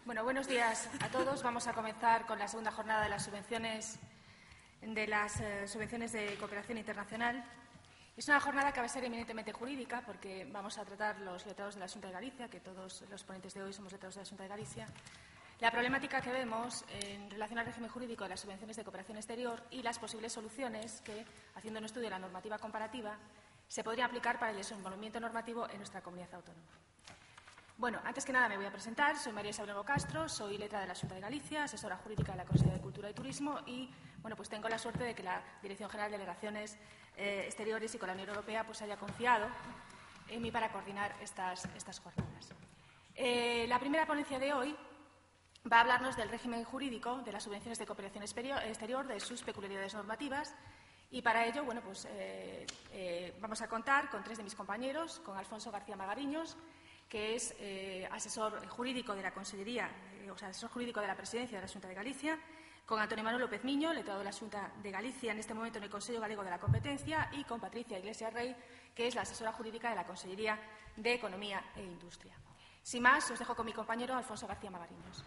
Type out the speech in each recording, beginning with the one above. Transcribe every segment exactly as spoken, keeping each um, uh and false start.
Bueno, buenos días a todos. Vamos a comenzar con la segunda jornada de las subvenciones de las eh, subvenciones de cooperación internacional. Es una jornada que va a ser eminentemente jurídica porque vamos a tratar los letrados de la Xunta de Galicia, que todos los ponentes de hoy somos letrados de la Xunta de Galicia, la problemática que vemos en relación al régimen jurídico de las subvenciones de cooperación exterior y las posibles soluciones que, haciendo un estudio de la normativa comparativa, se podría aplicar para el desenvolvimiento normativo en nuestra comunidad autónoma. Bueno, antes que nada me voy a presentar. Soy María Isabel Castro, soy letra de la Xunta de Galicia, asesora jurídica de la Consejería de Cultura y Turismo y, bueno, pues tengo la suerte de que la Dirección General de Delegaciones eh, Exteriores y con la Unión Europea pues haya confiado en mí para coordinar estas, estas jornadas. Eh, la primera ponencia de hoy va a hablarnos del régimen jurídico de las subvenciones de cooperación exterior, de sus peculiaridades normativas. Y para ello, bueno, pues, eh, eh, vamos a contar con tres de mis compañeros, con Alfonso García Magariños, que es eh, asesor jurídico de la Consellería, eh, o sea, asesor jurídico de la Presidencia de la Xunta de Galicia, con Antonio Manuel López Miño, letrado de la Xunta de Galicia, en este momento en el Consello Galego de la Competencia, y con Patricia Iglesias Rey, que es la asesora jurídica de la Consellería de Economía e Industria. Sin más, os dejo con mi compañero Alfonso García Magariños.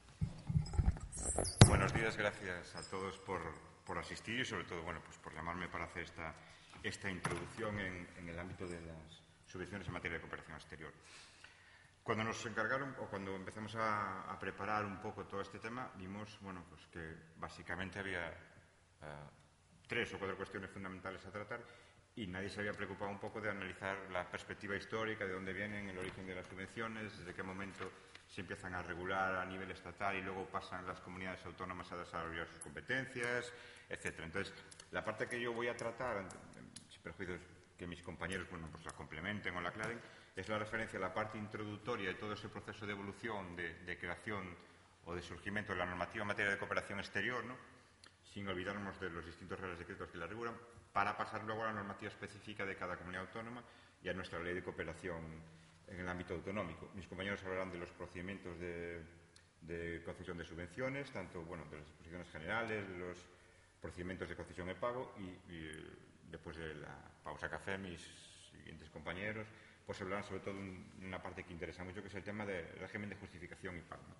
Buenos días, gracias a todos por, por asistir y sobre todo, bueno, pues por llamarme para hacer esta, esta introducción en, en el ámbito de las subvenciones en materia de cooperación exterior. Cuando nos encargaron o cuando empezamos a, a preparar un poco todo este tema, vimos, bueno, pues que básicamente había uh, tres o cuatro cuestiones fundamentales a tratar y nadie se había preocupado un poco de analizar la perspectiva histórica, de dónde vienen, el origen de las subvenciones, desde qué momento se empiezan a regular a nivel estatal y luego pasan las comunidades autónomas a desarrollar sus competencias, etcétera. Entonces, la parte que yo voy a tratar, sin perjuicios que mis compañeros, bueno, pues la complementen o la aclaren, es la referencia a la parte introductoria de todo ese proceso de evolución, de, de creación o de surgimiento de la normativa en materia de cooperación exterior, ¿no?, sin olvidarnos de los distintos reales decretos que la regulan, para pasar luego a la normativa específica de cada comunidad autónoma y a nuestra ley de cooperación en el ámbito autonómico. Mis compañeros hablarán de los procedimientos de, de concesión de subvenciones, tanto, bueno, de las disposiciones generales, de los procedimientos de concesión y pago y, y después de la pausa café, mis siguientes compañeros pues hablarán sobre todo de una parte que interesa mucho, que es el tema del régimen de justificación y pago.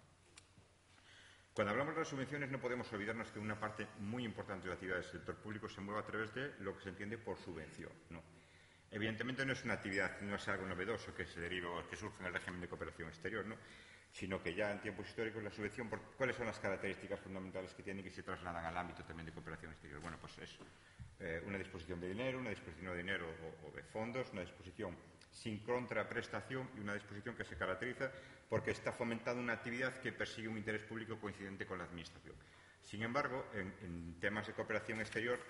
Cuando hablamos de las subvenciones no podemos olvidarnos que una parte muy importante de la actividad del sector público se mueve a través de lo que se entiende por subvención, ¿no? Evidentemente no es una actividad, no es algo novedoso que se deriva o que surge en el régimen de cooperación exterior, ¿no?, sino que ya en tiempos históricos la subvención, por, ¿cuáles son las características fundamentales que tiene y que se trasladan al ámbito también de cooperación exterior? Bueno, pues es eh, una disposición de dinero, una disposición de dinero o, o de fondos, una disposición sin contraprestación y una disposición que se caracteriza porque está fomentando una actividad que persigue un interés público coincidente con la Administración. Sin embargo, en, en temas de cooperación exterior,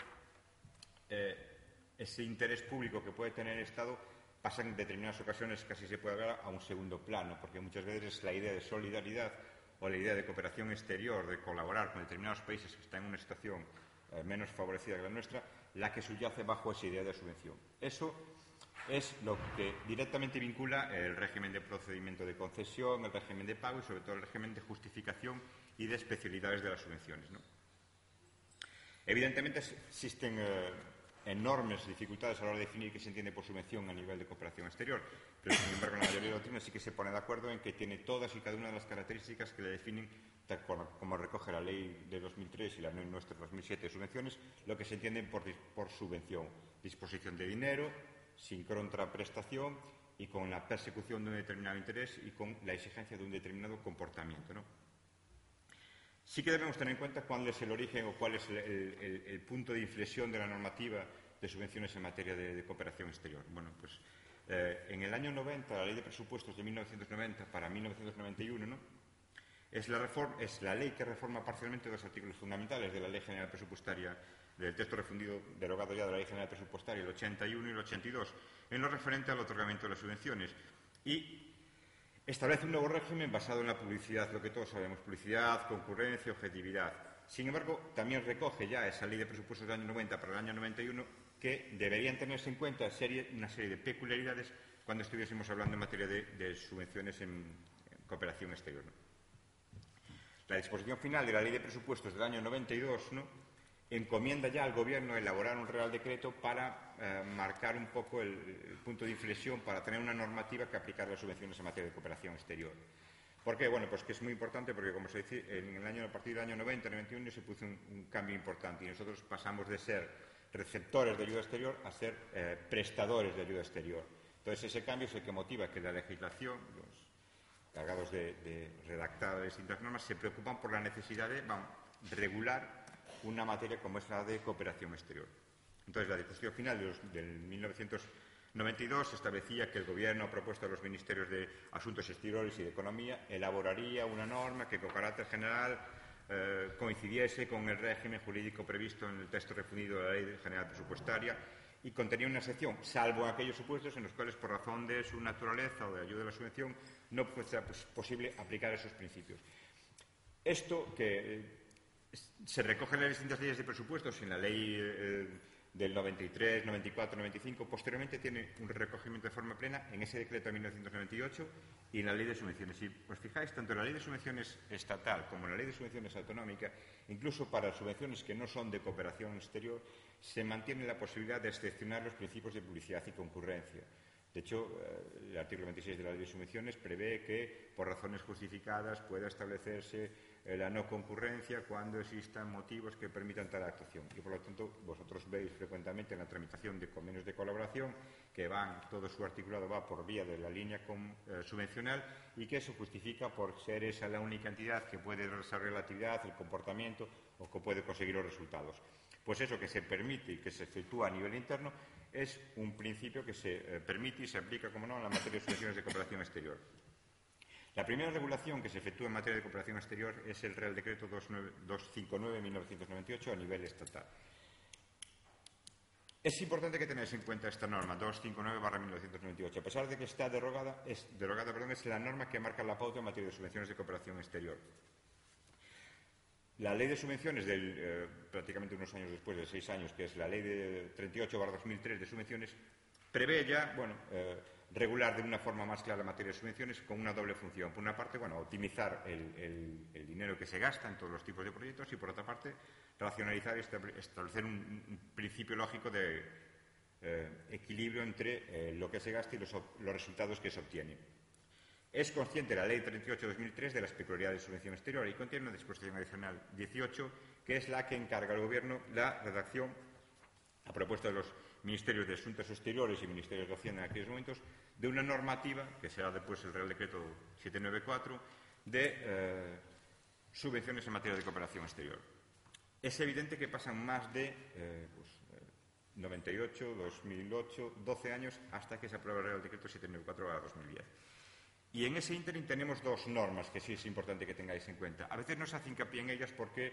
eh, ese interés público que puede tener el Estado pasa en determinadas ocasiones, casi se puede hablar, a un segundo plano, porque muchas veces es la idea de solidaridad o la idea de cooperación exterior, de colaborar con determinados países que están en una situación eh, menos favorecida que la nuestra, la que subyace bajo esa idea de subvención. Eso es lo que directamente vincula el régimen de procedimiento de concesión, el régimen de pago y sobre todo el régimen de justificación y de especialidades de las subvenciones, ¿no? Evidentemente existen eh, enormes dificultades a la hora de definir qué se entiende por subvención a nivel de cooperación exterior, pero sin embargo la mayoría de doctrinas sí que se pone de acuerdo en que tiene todas y cada una de las características que le definen, tal como recoge la ley de dos mil tres y la ley nuestra de dos mil siete de subvenciones, lo que se entiende por, por subvención: disposición de dinero, sin contraprestación y con la persecución de un determinado interés y con la exigencia de un determinado comportamiento, ¿no? Sí que debemos tener en cuenta cuál es el origen o cuál es el, el, el punto de inflexión de la normativa de subvenciones en materia de, de cooperación exterior. Bueno, pues eh, en el año noventa, la Ley de Presupuestos de mil novecientos noventa para mil novecientos noventa y uno, ¿no?, es la, reforma, es la ley que reforma parcialmente dos artículos fundamentales de la Ley General Presupuestaria, del texto refundido, derogado ya de la Ley General Presupuestaria, el ochenta y uno y el ochenta y dos, en lo referente al otorgamiento de las subvenciones. Y establece un nuevo régimen basado en la publicidad, lo que todos sabemos: publicidad, concurrencia, objetividad. Sin embargo, también recoge ya esa Ley de Presupuestos del año noventa para el año noventa y uno que deberían tenerse en cuenta serie, una serie de peculiaridades cuando estuviésemos hablando en materia de, de subvenciones en, en cooperación exterior, ¿no? La disposición final de la Ley de Presupuestos del año noventa y dos, ¿no?, encomienda ya al Gobierno elaborar un Real Decreto para eh, marcar un poco el, el punto de inflexión para tener una normativa que aplicar las subvenciones en materia de cooperación exterior. ¿Por qué? Bueno, pues que es muy importante porque, como se dice, en el año, a partir del año noventa, noventa y uno, se puso un, un cambio importante y nosotros pasamos de ser receptores de ayuda exterior a ser eh, prestadores de ayuda exterior. Entonces, ese cambio es el que motiva que la legislación, los encargados de, de redactar distintas normas, se preocupan por la necesidad de vamos, regular una materia como es la de cooperación exterior. Entonces, la disposición final de los, del mil novecientos noventa y dos establecía que el Gobierno, a propuesta de los Ministerios de Asuntos Exteriores y de Economía, elaboraría una norma que, con carácter general, eh, coincidiese con el régimen jurídico previsto en el texto refundido de la Ley General Presupuestaria y contenía una sección, salvo aquellos supuestos en los cuales, por razón de su naturaleza o de ayuda de la subvención, no fuese pues, posible aplicar esos principios. Esto que eh, se recoge en las distintas leyes de presupuestos, en la ley eh, del noventa y tres, noventa y cuatro, noventa y cinco, posteriormente tiene un recogimiento de forma plena en ese decreto de mil novecientos noventa y ocho y en la ley de subvenciones. Si os fijáis, tanto en la ley de subvenciones estatal como en la ley de subvenciones autonómica, incluso para subvenciones que no son de cooperación exterior, se mantiene la posibilidad de excepcionar los principios de publicidad y concurrencia. De hecho, el artículo veintiséis de la Ley de Subvenciones prevé que, por razones justificadas, pueda establecerse la no concurrencia cuando existan motivos que permitan tal actuación. Y, por lo tanto, vosotros veis frecuentemente en la tramitación de convenios de colaboración que van, todo su articulado va por vía de la línea con, eh, subvencional y que eso justifica por ser esa la única entidad que puede desarrollar la actividad, el comportamiento o que puede conseguir los resultados. Pues eso que se permite y que se efectúa a nivel interno es un principio que se eh, permite y se aplica, como no, en la materia de subvenciones de cooperación exterior. La primera regulación que se efectúa en materia de cooperación exterior es el Real Decreto doscientos cincuenta y nueve de mil novecientos noventa y ocho a nivel estatal. Es importante que tengáis en cuenta esta norma, doscientos cincuenta y nueve barra mil novecientos noventa y ocho. A pesar de que está derogada, es, derogada perdón, es la norma que marca la pauta en materia de subvenciones de cooperación exterior. La ley de subvenciones, del, eh, prácticamente unos años después, de seis años, que es la ley de treinta y ocho barra dos mil tres de subvenciones, prevé ya, bueno, eh, regular de una forma más clara la materia de subvenciones con una doble función. Por una parte, bueno, optimizar el, el, el dinero que se gasta en todos los tipos de proyectos y, por otra parte, racionalizar y establecer un, un principio lógico de eh, equilibrio entre eh, lo que se gasta y los, los resultados que se obtienen. Es consciente la Ley treinta y ocho barra dos mil tres de las peculiaridades de subvención exterior y contiene una disposición adicional dieciocho, que es la que encarga al Gobierno la redacción, a propuesta de los Ministerios de Asuntos Exteriores y Ministerios de Hacienda en aquellos momentos, de una normativa, que será después el Real Decreto setecientos noventa y cuatro, de eh, subvenciones en materia de cooperación exterior. Es evidente que pasan más de eh, pues, noventa y ocho, dos mil ocho, doce años hasta que se aprueba el Real Decreto setecientos noventa y cuatro barra dos mil diez. Y en ese ínterin tenemos dos normas que sí es importante que tengáis en cuenta. A veces no se hace hincapié en ellas porque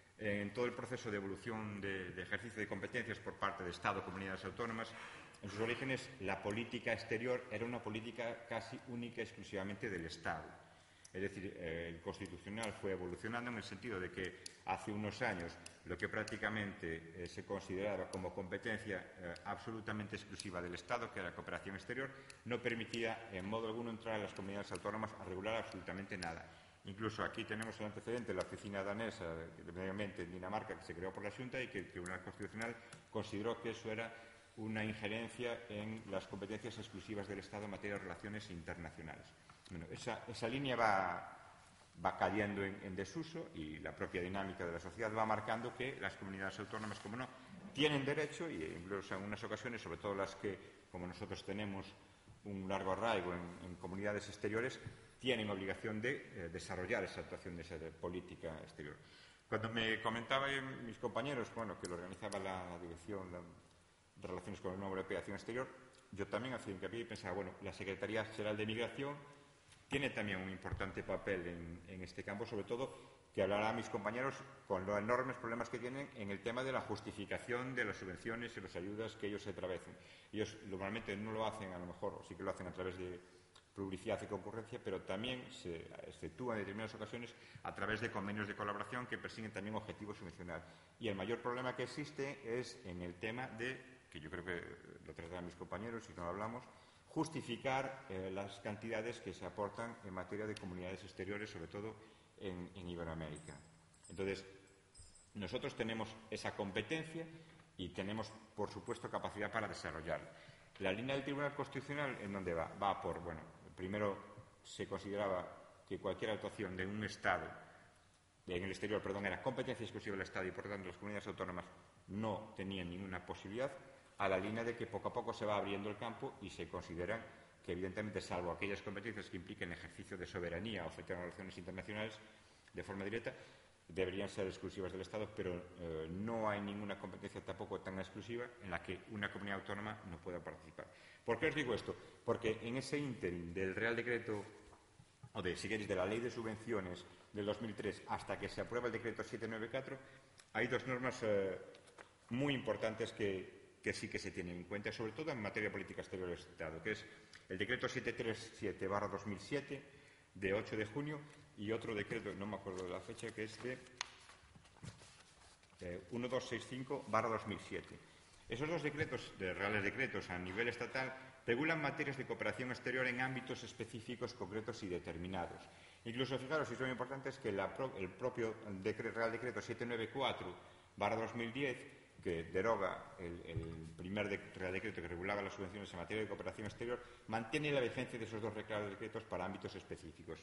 en todo el proceso de evolución de, de ejercicio de competencias por parte de Estado, comunidades autónomas, en sus orígenes la política exterior era una política casi única y exclusivamente del Estado. Es decir, eh, el constitucional fue evolucionando en el sentido de que hace unos años lo que prácticamente eh, se consideraba como competencia eh, absolutamente exclusiva del Estado, que era la cooperación exterior, no permitía en modo alguno entrar a las comunidades autónomas a regular absolutamente nada. Incluso aquí tenemos el antecedente de la oficina danesa de medio ambiente en Dinamarca, que se creó por la Junta y que el Tribunal Constitucional consideró que eso era una injerencia en las competencias exclusivas del Estado en materia de relaciones internacionales. Bueno, esa, esa línea va, va cayendo en, en desuso y la propia dinámica de la sociedad va marcando que las comunidades autónomas, como no, tienen derecho, y incluso en unas ocasiones, sobre todo las que, como nosotros tenemos un largo arraigo en, en comunidades exteriores, tienen obligación de eh, desarrollar esa actuación de esa de política exterior. Cuando me comentaban mis compañeros, bueno, que lo organizaba la Dirección la, de Relaciones con la Unión Europea y Acción Exterior, yo también hacía hincapié y pensaba, bueno, la Secretaría General de Migración tiene también un importante papel en, en este campo, sobre todo que hablará a mis compañeros con los enormes problemas que tienen en el tema de la justificación de las subvenciones y las ayudas que ellos se atraviesan. Ellos normalmente no lo hacen, a lo mejor, o sí que lo hacen a través de publicidad y concurrencia, pero también se efectúa en determinadas ocasiones a través de convenios de colaboración que persiguen también objetivos subvencionales. Y el mayor problema que existe es en el tema de, que yo creo que lo tratan mis compañeros y no lo hablamos, justificar eh, las cantidades que se aportan en materia de comunidades exteriores, sobre todo en, en Iberoamérica. Entonces, nosotros tenemos esa competencia y tenemos, por supuesto, capacidad para desarrollarla. La línea del Tribunal Constitucional, ¿en dónde va? Va por, bueno, primero se consideraba que cualquier actuación de un Estado, en el exterior, perdón, era competencia exclusiva del Estado y, por tanto, las comunidades autónomas no tenían ninguna posibilidad, a la línea de que poco a poco se va abriendo el campo y se consideran que, evidentemente, salvo aquellas competencias que impliquen ejercicio de soberanía o afecten a relaciones internacionales de forma directa, deberían ser exclusivas del Estado, pero eh, no hay ninguna competencia tampoco tan exclusiva en la que una comunidad autónoma no pueda participar. ¿Por qué os digo esto? Porque en ese ínterin del Real Decreto, o de, si queréis, de la Ley de Subvenciones del dos mil tres hasta que se aprueba el Decreto setecientos noventa y cuatro, hay dos normas eh, muy importantes que, que sí que se tienen en cuenta, sobre todo en materia de política exterior del Estado, que es el Decreto setecientos treinta y siete barra dos mil siete, de ocho de junio, y otro decreto, no me acuerdo de la fecha, que es de eh, mil doscientos sesenta y cinco barra dos mil siete. Esos dos decretos, de reales decretos a nivel estatal, regulan materias de cooperación exterior en ámbitos específicos, concretos y determinados. Incluso, fijaros, y son importantes, que la pro, el propio decre, Real Decreto setecientos noventa y cuatro barra dos mil diez, que deroga el, el primer de, Real Decreto que regulaba las subvenciones en materia de cooperación exterior, mantiene la vigencia de esos dos Reales Decretos para ámbitos específicos.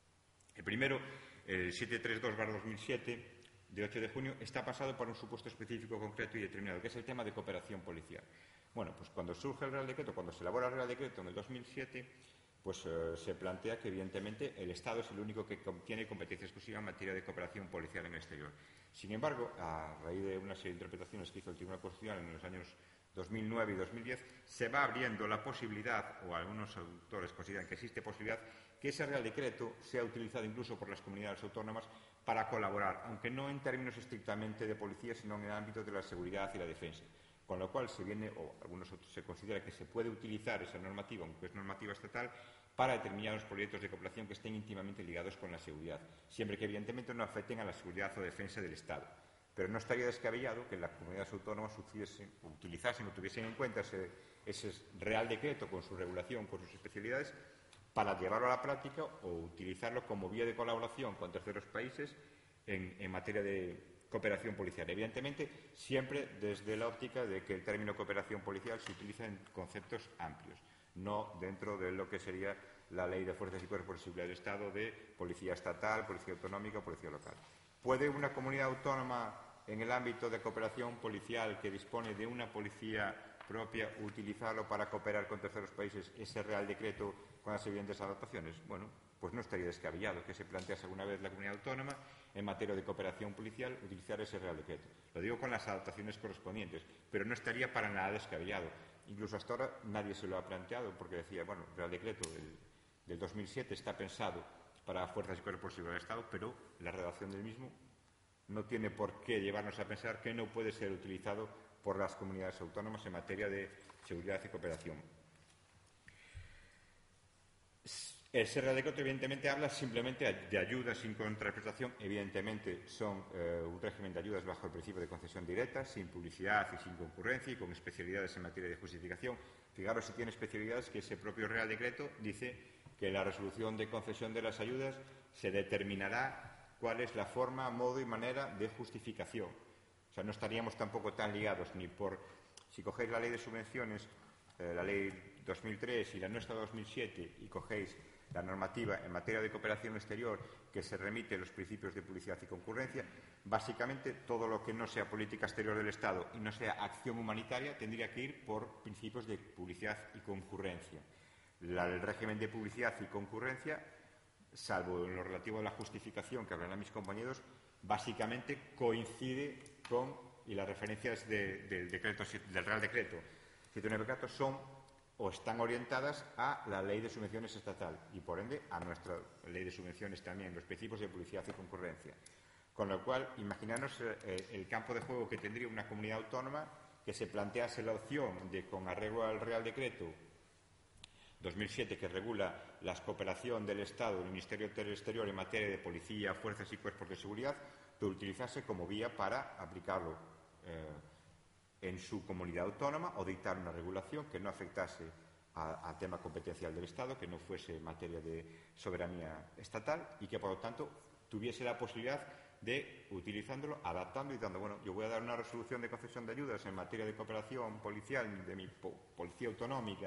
El primero, el setecientos treinta y dos barra dos mil siete, de ocho de junio, está pasado por un supuesto específico, concreto y determinado, que es el tema de cooperación policial. Bueno, pues cuando surge el Real Decreto, cuando se elabora el Real Decreto en el dos mil siete, pues eh, se plantea que, evidentemente, el Estado es el único que tiene competencia exclusiva en materia de cooperación policial en el exterior. Sin embargo, a raíz de una serie de interpretaciones que hizo el Tribunal Constitucional en los años dos mil nueve y dos mil diez, se va abriendo la posibilidad, o algunos autores consideran que existe posibilidad, que ese Real Decreto sea utilizado incluso por las comunidades autónomas para colaborar, aunque no en términos estrictamente de policía, sino en el ámbito de la seguridad y la defensa. Con lo cual se viene, o algunos otros se considera que se puede utilizar esa normativa, aunque es normativa estatal, para determinados proyectos de cooperación que estén íntimamente ligados con la seguridad, siempre que evidentemente no afecten a la seguridad o defensa del Estado. Pero no estaría descabellado que las comunidades autónomas utilizasen, utilizasen o tuviesen en cuenta ese, ese Real Decreto con su regulación, con sus especialidades, para llevarlo a la práctica o utilizarlo como vía de colaboración con terceros países en, en materia de cooperación policial. Evidentemente, siempre desde la óptica de que el término cooperación policial se utiliza en conceptos amplios, no dentro de lo que sería la Ley de Fuerzas y Cuerpos de Seguridad del Estado de policía estatal, policía autonómica o policía local. ¿Puede una comunidad autónoma, en el ámbito de cooperación policial que dispone de una policía propia, utilizarlo para cooperar con terceros países, ese Real Decreto con las evidentes adaptaciones? Bueno, pues no estaría descabellado que se plantease alguna vez la comunidad autónoma en materia de cooperación policial utilizar ese Real Decreto. Lo digo con las adaptaciones correspondientes, pero no estaría para nada descabellado. Incluso hasta ahora nadie se lo ha planteado porque decía, bueno, el Real Decreto del, del dos mil siete está pensado para fuerzas y cuerpos de seguridad del Estado, pero la redacción del mismo no tiene por qué llevarnos a pensar que no puede ser utilizado por las comunidades autónomas en materia de seguridad y cooperación. El Real Decreto, evidentemente, habla simplemente de ayudas sin contraprestación. Evidentemente, son eh, un régimen de ayudas bajo el principio de concesión directa, sin publicidad y sin concurrencia, y con especialidades en materia de justificación. Fijaros si tiene especialidades que ese propio Real Decreto dice que en la resolución de concesión de las ayudas se determinará cuál es la forma, modo y manera de justificación. O sea, no estaríamos tampoco tan ligados ni por, si cogéis la Ley de Subvenciones, eh, la Ley dos mil tres y la nuestra dos mil siete, y cogéis la normativa en materia de cooperación exterior que se remite a los principios de publicidad y concurrencia, básicamente todo lo que no sea política exterior del Estado y no sea acción humanitaria tendría que ir por principios de publicidad y concurrencia. La, el régimen de publicidad y concurrencia, salvo en lo relativo a la justificación que hablarán mis compañeros, básicamente coincide con, y las referencias de, del, decreto, del Real Decreto setecientos noventa y cuatro son o están orientadas a la Ley de Subvenciones estatal y, por ende, a nuestra Ley de Subvenciones también, los principios de publicidad y concurrencia. Con lo cual, imaginaros eh, el campo de juego que tendría una comunidad autónoma que se plantease la opción de, con arreglo al Real Decreto dos mil siete, que regula la cooperación del Estado, del Ministerio del Exterior en materia de policía, fuerzas y cuerpos de seguridad, de utilizarse como vía para aplicarlo eh, en su comunidad autónoma o dictar una regulación que no afectase a, a tema competencial del Estado, que no fuese materia de soberanía estatal y que, por lo tanto, tuviese la posibilidad de, utilizándolo, adaptando y dando, bueno, yo voy a dar una resolución de concesión de ayudas en materia de cooperación policial de mi po policía autonómica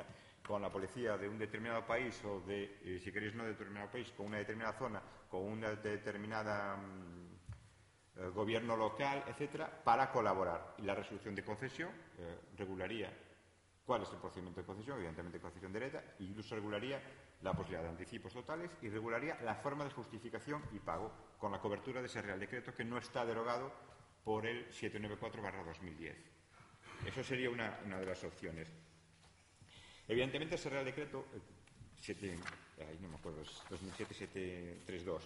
con la policía de un determinado país o de, eh, si queréis, no de determinado país, con una determinada zona, con una determinada mm, eh, gobierno local, etcétera, para colaborar. Y la resolución de concesión eh, regularía cuál es el procedimiento de concesión, evidentemente concesión directa, e incluso regularía la posibilidad de anticipos totales y regularía la forma de justificación y pago con la cobertura de ese Real Decreto que no está derogado por el setecientos noventa y cuatro barra dos mil diez. Eso sería una, una de las opciones. Evidentemente, ese Real Decreto eh, siete, ay, no me acuerdo, dos mil siete setecientos treinta y dos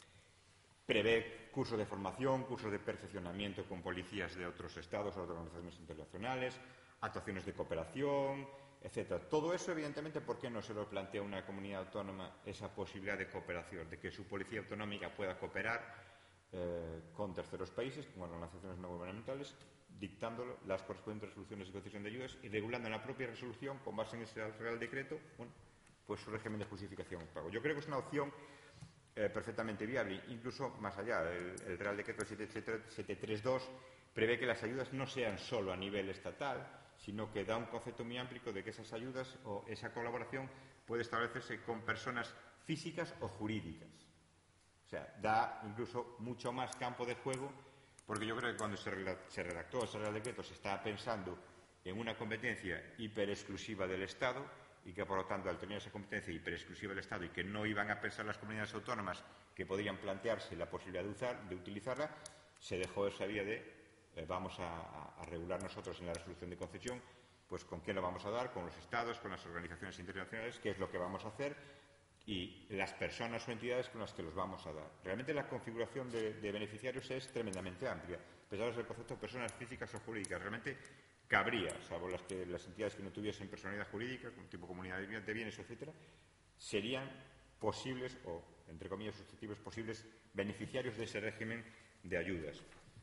prevé cursos de formación, cursos de perfeccionamiento con policías de otros estados o otras organizaciones internacionales, actuaciones de cooperación, etcétera. Todo eso, evidentemente, ¿por qué no se lo plantea una comunidad autónoma esa posibilidad de cooperación, de que su policía autonómica pueda cooperar eh, con terceros países, con organizaciones no gubernamentales, dictando las correspondientes resoluciones de concesión de ayudas y regulando en la propia resolución, con base en ese Real Decreto, bueno, pues su régimen de justificación y pago? Yo creo que es una opción eh, perfectamente viable, incluso más allá. El, el Real Decreto setecientos treinta y dos prevé que las ayudas no sean solo a nivel estatal, sino que da un concepto muy amplio de que esas ayudas o esa colaboración puede establecerse con personas físicas o jurídicas. O sea, da incluso mucho más campo de juego, porque yo creo que cuando se redactó ese Real Decreto se estaba pensando en una competencia hiperexclusiva del Estado y que, por lo tanto, al tener esa competencia hiperexclusiva del Estado y que no iban a pensar las comunidades autónomas que podrían plantearse la posibilidad de, usar, de utilizarla, se dejó esa vía de eh, vamos a, a regular nosotros en la resolución de concesión, pues con quién lo vamos a dar, con los Estados, con las organizaciones internacionales, qué es lo que vamos a hacer y las personas o entidades con las que los vamos a dar. Realmente la configuración de, de beneficiarios es tremendamente amplia. Pensaros el concepto de personas físicas o jurídicas. Realmente cabría, salvo las, que, las entidades que no tuviesen personalidad jurídica, como tipo comunidad de bienes, etcétera, serían posibles, o entre comillas susceptibles, posibles beneficiarios de ese régimen de ayudas.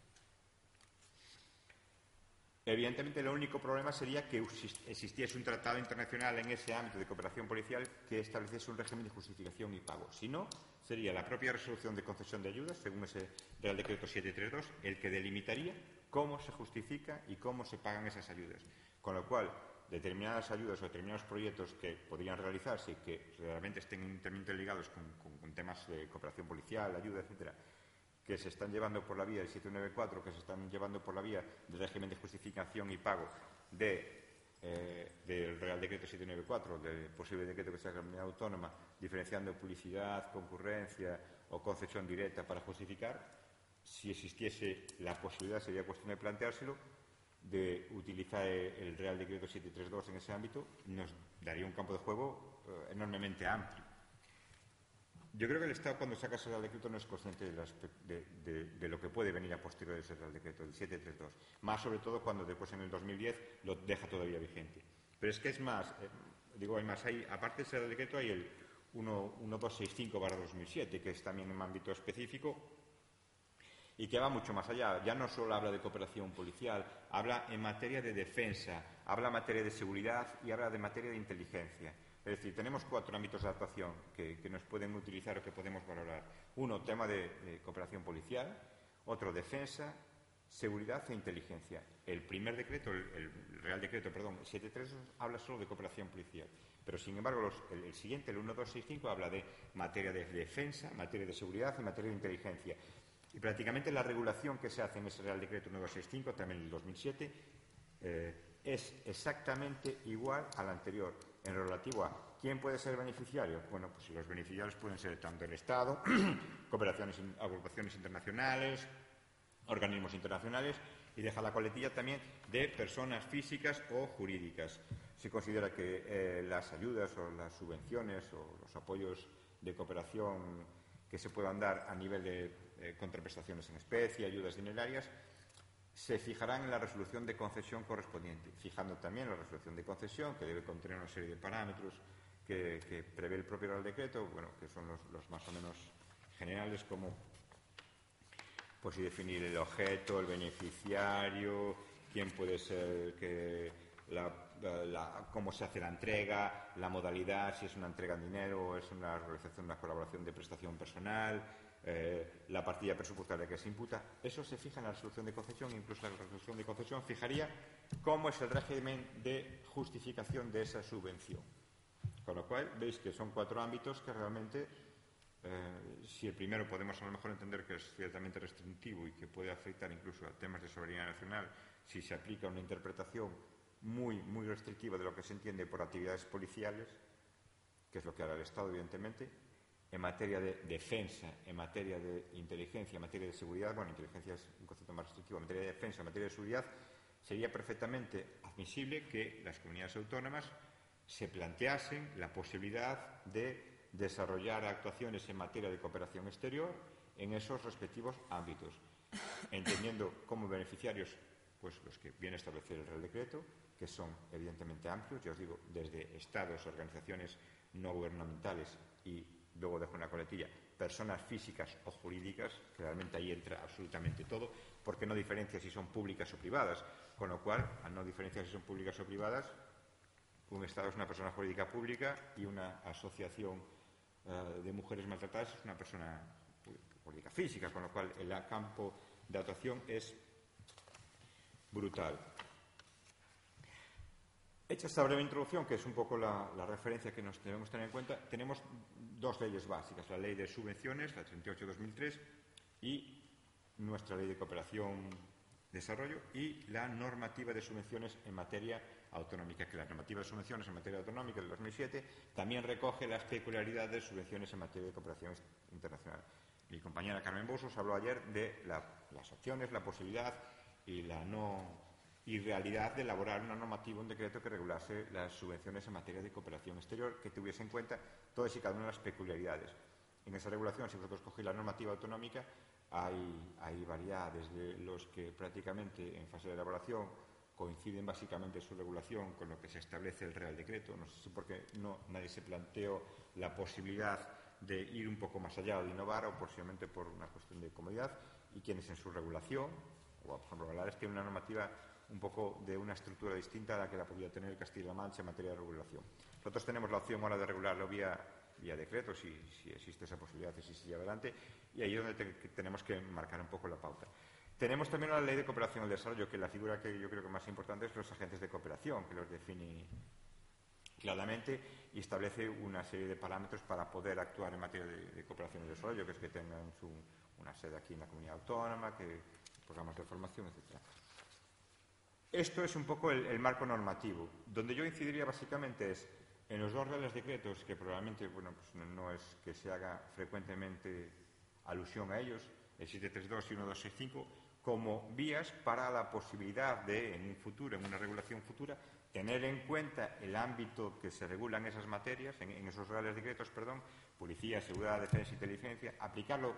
Evidentemente, el único problema sería que existiese un tratado internacional en ese ámbito de cooperación policial que estableciese un régimen de justificación y pago. Si no, sería la propia resolución de concesión de ayudas, según ese Real Decreto setecientos treinta y dos, el que delimitaría cómo se justifica y cómo se pagan esas ayudas. Con lo cual, determinadas ayudas o determinados proyectos que podrían realizarse y que realmente estén íntimamente ligados con, con, con temas de cooperación policial, ayuda, etcétera, que se están llevando por la vía del setecientos noventa y cuatro, que se están llevando por la vía del régimen de justificación y pago de, eh, del Real Decreto setecientos noventa y cuatro, del posible decreto que sea la comunidad autónoma, diferenciando publicidad, concurrencia o concesión directa para justificar, si existiese la posibilidad, sería cuestión de planteárselo, de utilizar el Real Decreto setecientos treinta y dos en ese ámbito, nos daría un campo de juego eh, enormemente amplio. Yo creo que el Estado, cuando saca ese Real Decreto, no es consciente de, de, de, de lo que puede venir a posteriori de ese Real Decreto, el setecientos treinta y dos. Más sobre todo cuando después, en el dos mil diez, lo deja todavía vigente. Pero es que es más, eh, digo, hay más, hay, aparte de ese Real Decreto, hay el uno mil doscientos sesenta y cinco barra dos mil siete, que es también un ámbito específico y que va mucho más allá. Ya no solo habla de cooperación policial, habla en materia de defensa, habla en materia de seguridad y habla de materia de inteligencia. Es decir, tenemos cuatro ámbitos de actuación que, que nos pueden utilizar o que podemos valorar. Uno, tema de, de cooperación policial. Otro, defensa, seguridad e inteligencia. El primer decreto, el, el Real Decreto, perdón, el setecientos treinta y tres, habla solo de cooperación policial. Pero, sin embargo, los, el, el siguiente, el uno mil doscientos sesenta y cinco, habla de materia de defensa, materia de seguridad y materia de inteligencia. Y prácticamente la regulación que se hace en ese Real Decreto uno mil doscientos sesenta y cinco, también en el dos mil siete, eh, es exactamente igual al anterior. En relativo a quién puede ser beneficiario, bueno, pues los beneficiarios pueden ser tanto el Estado, cooperaciones, agrupaciones internacionales, organismos internacionales, y deja la coletilla también de personas físicas o jurídicas. Se considera que eh, las ayudas o las subvenciones o los apoyos de cooperación que se puedan dar a nivel de eh, contraprestaciones en especie, ayudas dinerarias, se fijarán en la resolución de concesión correspondiente, fijando también la resolución de concesión, que debe contener una serie de parámetros que, que prevé el propio Real Decreto, bueno, que son los, los más o menos generales, como pues y definir el objeto, el beneficiario, quién puede ser, que la, la, la, cómo se hace la entrega, la modalidad, si es una entrega en dinero o es una realización, una colaboración de prestación personal, Eh, la partida presupuestaria que se imputa. Eso se fija en la resolución de concesión, incluso la resolución de concesión fijaría cómo es el régimen de justificación de esa subvención. Con lo cual, veis que son cuatro ámbitos que realmente, eh, si el primero podemos a lo mejor entender que es ciertamente restrictivo y que puede afectar incluso a temas de soberanía nacional, si se aplica una interpretación muy, muy restrictiva de lo que se entiende por actividades policiales, que es lo que hará el Estado, evidentemente, en materia de defensa, en materia de inteligencia, en materia de seguridad, bueno, inteligencia es un concepto más restrictivo, en materia de defensa, en materia de seguridad, sería perfectamente admisible que las comunidades autónomas se planteasen la posibilidad de desarrollar actuaciones en materia de cooperación exterior en esos respectivos ámbitos, entendiendo como beneficiarios pues los que viene a establecer el Real Decreto, que son evidentemente amplios, ya os digo, desde estados, organizaciones no gubernamentales y luego dejo una coletilla, personas físicas o jurídicas, que realmente ahí entra absolutamente todo, porque no diferencia si son públicas o privadas, con lo cual, al no diferenciar si son públicas o privadas, un Estado es una persona jurídica pública y una asociación uh, de mujeres maltratadas es una persona jurídica física, con lo cual el campo de actuación es brutal. Hecha esta breve introducción, que es un poco la, la referencia que nos debemos tener en cuenta, tenemos dos leyes básicas, la Ley de Subvenciones, la treinta y ocho barra dos mil tres, y nuestra Ley de Cooperación y Desarrollo, y la normativa de subvenciones en materia autonómica, que la normativa de subvenciones en materia autonómica del dos mil siete también recoge las peculiaridades de subvenciones en materia de cooperación internacional. Mi compañera Carmen Bosos habló ayer de la, las opciones, la posibilidad y la no irrealidad de elaborar una normativa, un decreto que regulase las subvenciones en materia de cooperación exterior, que tuviese en cuenta todas y cada una de las peculiaridades. En esa regulación, si vosotros cogéis la normativa autonómica, hay, hay variedades de los que prácticamente en fase de elaboración coinciden básicamente su regulación con lo que se establece el Real Decreto. No sé si porque no, nadie se planteó la posibilidad de ir un poco más allá o de innovar, o posiblemente por una cuestión de comodidad, y quienes en su regulación, o por ejemplo Baleares, tiene una normativa un poco de una estructura distinta a la que la podría tener Castilla-La Mancha en materia de regulación. Nosotros tenemos la opción ahora de regularlo vía, vía decreto, si, si existe esa posibilidad, si sigue adelante, y ahí es donde te, que tenemos que marcar un poco la pauta. Tenemos también la Ley de Cooperación y Desarrollo, que la figura que yo creo que más importante es los agentes de cooperación, que los define claramente y establece una serie de parámetros para poder actuar en materia de, de cooperación y desarrollo, que es que tengan su, una sede aquí en la comunidad autónoma, que programas de formación, etcétera. Esto es un poco el, el marco normativo. Donde yo incidiría básicamente es en los dos reales decretos, que probablemente bueno, pues no, no es que se haga frecuentemente alusión a ellos, el siete treinta y dos y uno doscientos sesenta y cinco, como vías para la posibilidad de, en un futuro, en una regulación futura, tener en cuenta el ámbito que se regula en esas materias, en, en esos reales decretos, perdón, policía, seguridad, defensa, inteligencia, aplicarlo,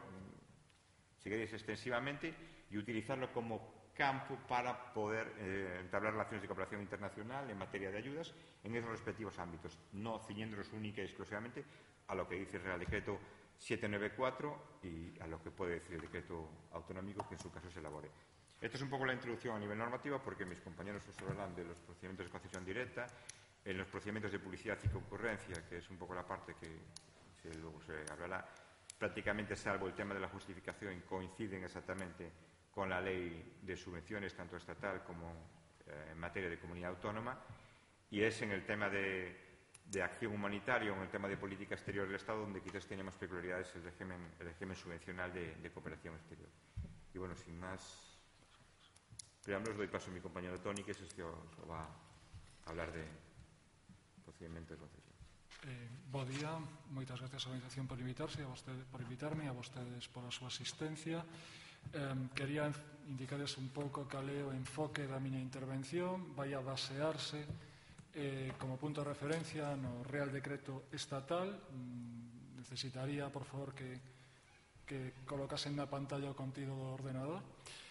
si queréis, extensivamente y utilizarlo como campo para poder eh, entablar relaciones de cooperación internacional en materia de ayudas en esos respectivos ámbitos, no ciñéndonos única y exclusivamente a lo que dice el Real Decreto setecientos noventa y cuatro y a lo que puede decir el decreto autonómico que en su caso se elabore. Esta es un poco la introducción a nivel normativo, porque mis compañeros os hablarán de los procedimientos de concesión directa, en los procedimientos de publicidad y concurrencia, que es un poco la parte que se, luego se hablará, prácticamente salvo el tema de la justificación, coinciden exactamente con la ley de subvenciones, tanto estatal como eh, en materia de comunidad autónoma, y es en el tema de, de acción humanitaria o en el tema de política exterior del Estado donde quizás tenemos peculiaridades el régimen, el régimen subvencional de, de cooperación exterior. Y bueno, sin más preámbulos, doy paso a mi compañero Toni, que es el que os va a hablar de procedimientos de concesión. Eh, bo día, moitas gracias á organización por invitarse, a vostede, por invitarme, a vostedes por a súa asistencia. Eh, quería indicarles un pouco cal é o enfoque da miña intervención. Vai a basearse eh, como punto de referencia no Real Decreto Estatal. Mm, necesitaría, por favor, que, que colocasen na pantalla o contido do ordenador.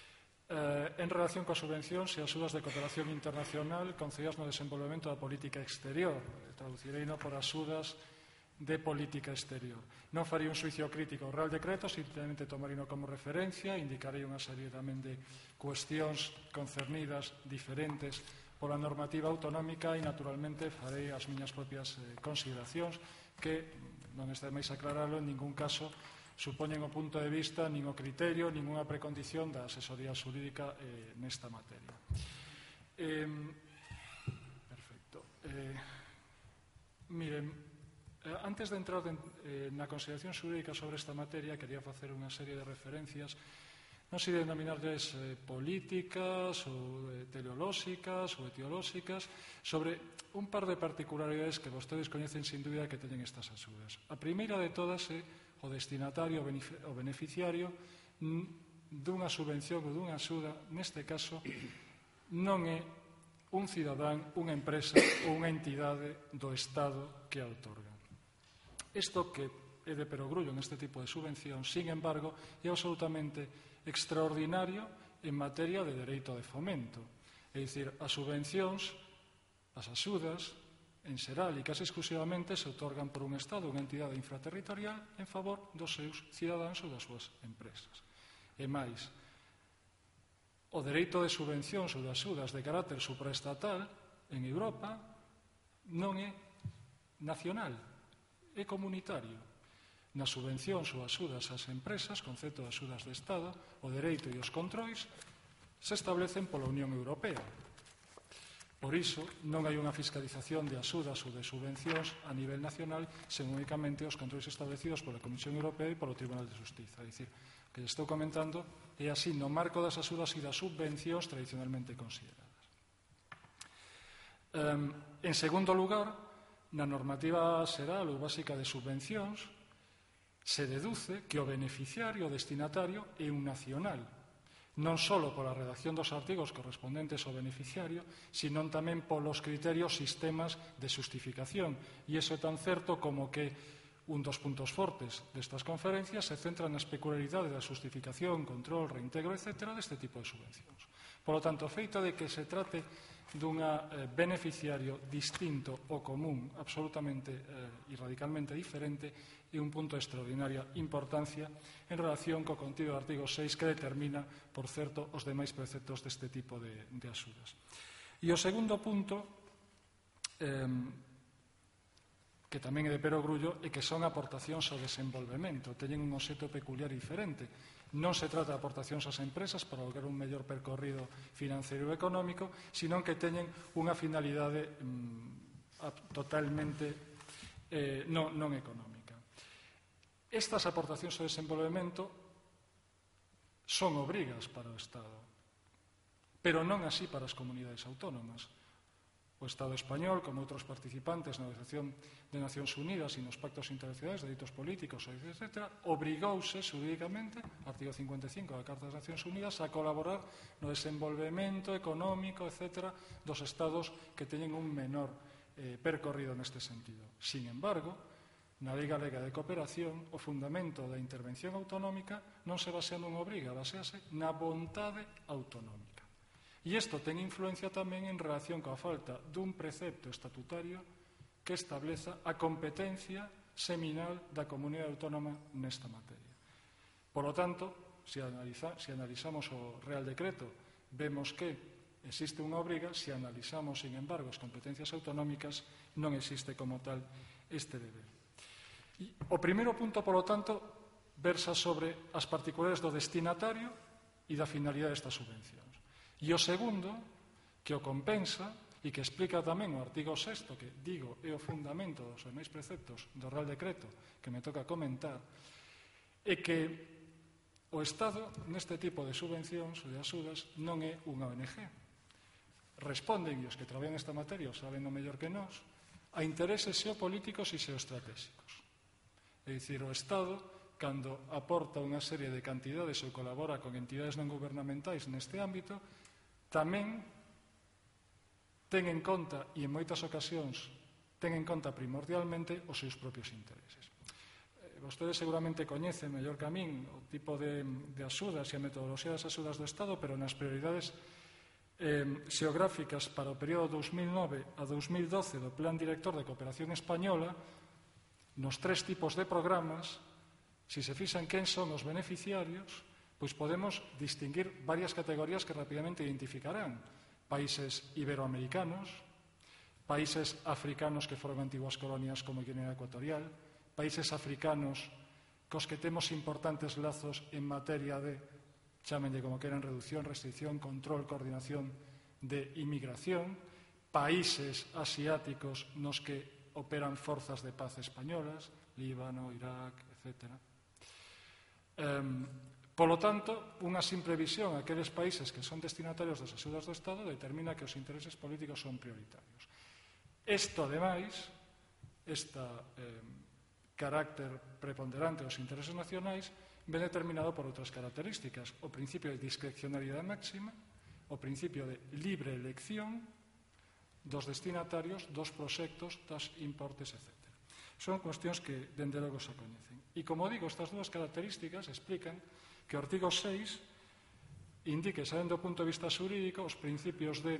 Eh, en relación coas subvencións e axudas de cooperación internacional concedidas no desenvolvemento da política exterior. Traducirei no por axudas de política exterior. Non faría un xuicio crítico ao Real Decreto, simplemente tomarino como referencia, indicarei unha serie tamén de cuestións concernidas diferentes pola normativa autonómica e, naturalmente, farei as miñas propias eh, consideracións que, non está máis aclararlo, en ningún caso supoñen o punto de vista, nin o criterio, nin unha precondición da asesoría xurídica eh, nesta materia. Eh, perfecto. Eh, Miren, antes de entrar na consideración xurídica sobre esta materia, quería facer unha serie de referencias, non sei denominarles eh, políticas ou eh, teleolóxicas ou etiolóxicas, sobre un par de particularidades que vostedes coñecen sin dúbida que teñen estas axudas. A primeira de todas é o destinatario ou beneficiario dunha subvención ou dunha axuda, neste caso, non é un cidadán, unha empresa ou unha entidade do Estado que a outorga. Isto que é de perogrullo neste tipo de subvención, sin embargo, é absolutamente extraordinario en materia de dereito de fomento. É dicir, as subvencións, as axudas, en xeral e case exclusivamente se outorgan por un Estado, unha entidade infraterritorial en favor dos seus cidadáns ou das súas empresas. E máis, o dereito de subvencións ou de axudas de carácter supraestatal en Europa non é nacional, é comunitario. Nas subvencións ou axudas ás empresas, concepto de axudas de Estado, o dereito e os controis se establecen pola Unión Europea. Por iso, non hai unha fiscalización de axudas ou de subvencións a nivel nacional, sen únicamente os controis establecidos pola Comisión Europea e polo Tribunal de Xustiza. É dicir, que lle estou comentando é así no marco das axudas e das subvencións tradicionalmente consideradas. En segundo lugar, na normativa xeral ou básica de subvencións, se deduce que o beneficiario ou destinatario é un nacional, non só pola redacción dos artigos correspondentes ao beneficiario, sino tamén polos criterios sistemas de xustificación. E iso é tan certo como que un dos puntos fortes destas conferencias se centra na peculiaridade da xustificación, control, reintegro, etcétera, deste tipo de subvencións. Por lo tanto, o feito de que se trate dun beneficiario distinto ou común, absolutamente e radicalmente diferente, é un punto de extraordinaria importancia en relación co contido do artigo seis que determina, por certo, os demais preceptos deste tipo de, de axudas. E o segundo punto, eh, que tamén é de perogrullo, é que son aportacións ao desenvolvemento, teñen un obxecto peculiar e diferente. Non se trata de aportacións ás empresas para lograr un mellor percorrido financeiro e económico, sino que teñen unha finalidade mm, totalmente eh, non, non económica. Estas aportacións ao desenvolvemento son obrigas para o Estado, pero non así para as comunidades autónomas. O Estado español, como outros participantes na Organización de Nacións Unidas e nos pactos internacionais de dereitos políticos, etcétera, obrigouse xurídicamente, artigo cincuenta e cinco da Carta das Nacións Unidas, a colaborar no desenvolvemento económico, etcétera, dos Estados que teñen un menor eh, percorrido neste sentido. Sin embargo, na Lei Galega de Cooperación, o fundamento da intervención autonómica non se basea nun obriga, basease na vontade autonómica. E isto ten influencia tamén en relación coa falta dun precepto estatutario que estableza a competencia seminal da comunidade autónoma nesta materia. Por lo tanto, se, analiza, se analizamos o Real Decreto, vemos que existe unha obriga, se analizamos, sin embargo, as competencias autonómicas, non existe como tal este deber. E o primeiro punto, por lo tanto, versa sobre as particularidades do destinatario e da finalidade destas subvencións. E o segundo, que o compensa e que explica tamén o artigo sexto, que digo é o fundamento dos demais preceptos do Real Decreto que me toca comentar, é que o Estado neste tipo de subvencións ou de axudas non é unha O N G. Responden, e os que traballan nesta materia o saben o mellor que nós, a intereses xeopolíticos e xeoestratégicos. É dicir, o Estado, cando aporta unha serie de cantidades ou colabora con entidades non gubernamentais neste ámbito, tamén ten en conta, e en moitas ocasións ten en conta primordialmente os seus propios intereses. Vostedes seguramente coñecen mellor que a min o tipo de, de axudas e a metodoloxía das axudas do Estado, pero nas prioridades eh, xeográficas para o período dous mil nove a dous mil doce do Plan Director de Cooperación Española, nos tres tipos de programas, se se fixan quen son os beneficiarios, pois podemos distinguir varias categorías que rapidamente identificarán. Países iberoamericanos, países africanos que foron antiguas colonias como Guinea Ecuatorial, países africanos cos que temos importantes lazos en materia de, chámenlle como queran, reducción, restricción, control, coordinación de inmigración, países asiáticos nos que operan forzas de paz españolas, Líbano, Irak, etcétera. Um, polo tanto, unha simple visión a aqueles países que son destinatarios das axudas do Estado determina que os intereses políticos son prioritarios. Isto, ademais, esta eh, carácter preponderante dos intereses nacionais ven determinado por outras características. O principio de discrecionalidade máxima, o principio de libre elección dos destinatarios, dos proxectos, das importes, etcétera. Son cuestións que, dende logo, se coñecen. E, como digo, estas dúas características explican que o artigo seis indique, saben do punto de vista xurídico, os principios de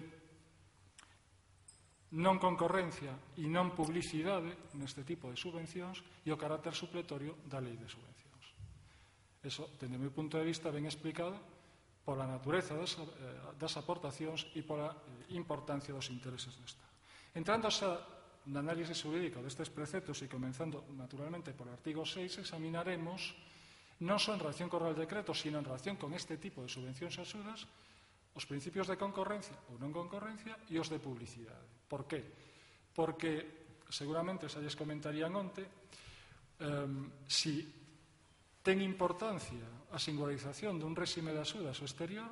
non concorrencia e non publicidade neste tipo de subvencións e o carácter supletorio da lei de subvencións. Eso, dende o meu punto de vista, ben explicado pola natureza das, eh, das aportacións e pola eh, importancia dos intereses do Estado. Entrando xa no análise xurídico destes preceptos e comenzando, naturalmente, polo artigo seis, examinaremos non só en relación co Real Decreto, sino en relación con este tipo de subvencións e axudas, os principios de concorrencia ou non concorrencia e os de publicidade. Por qué? Porque, seguramente, xa lles comentarían onte, um, si ten importancia a singularización dun réxime de axudas ao exterior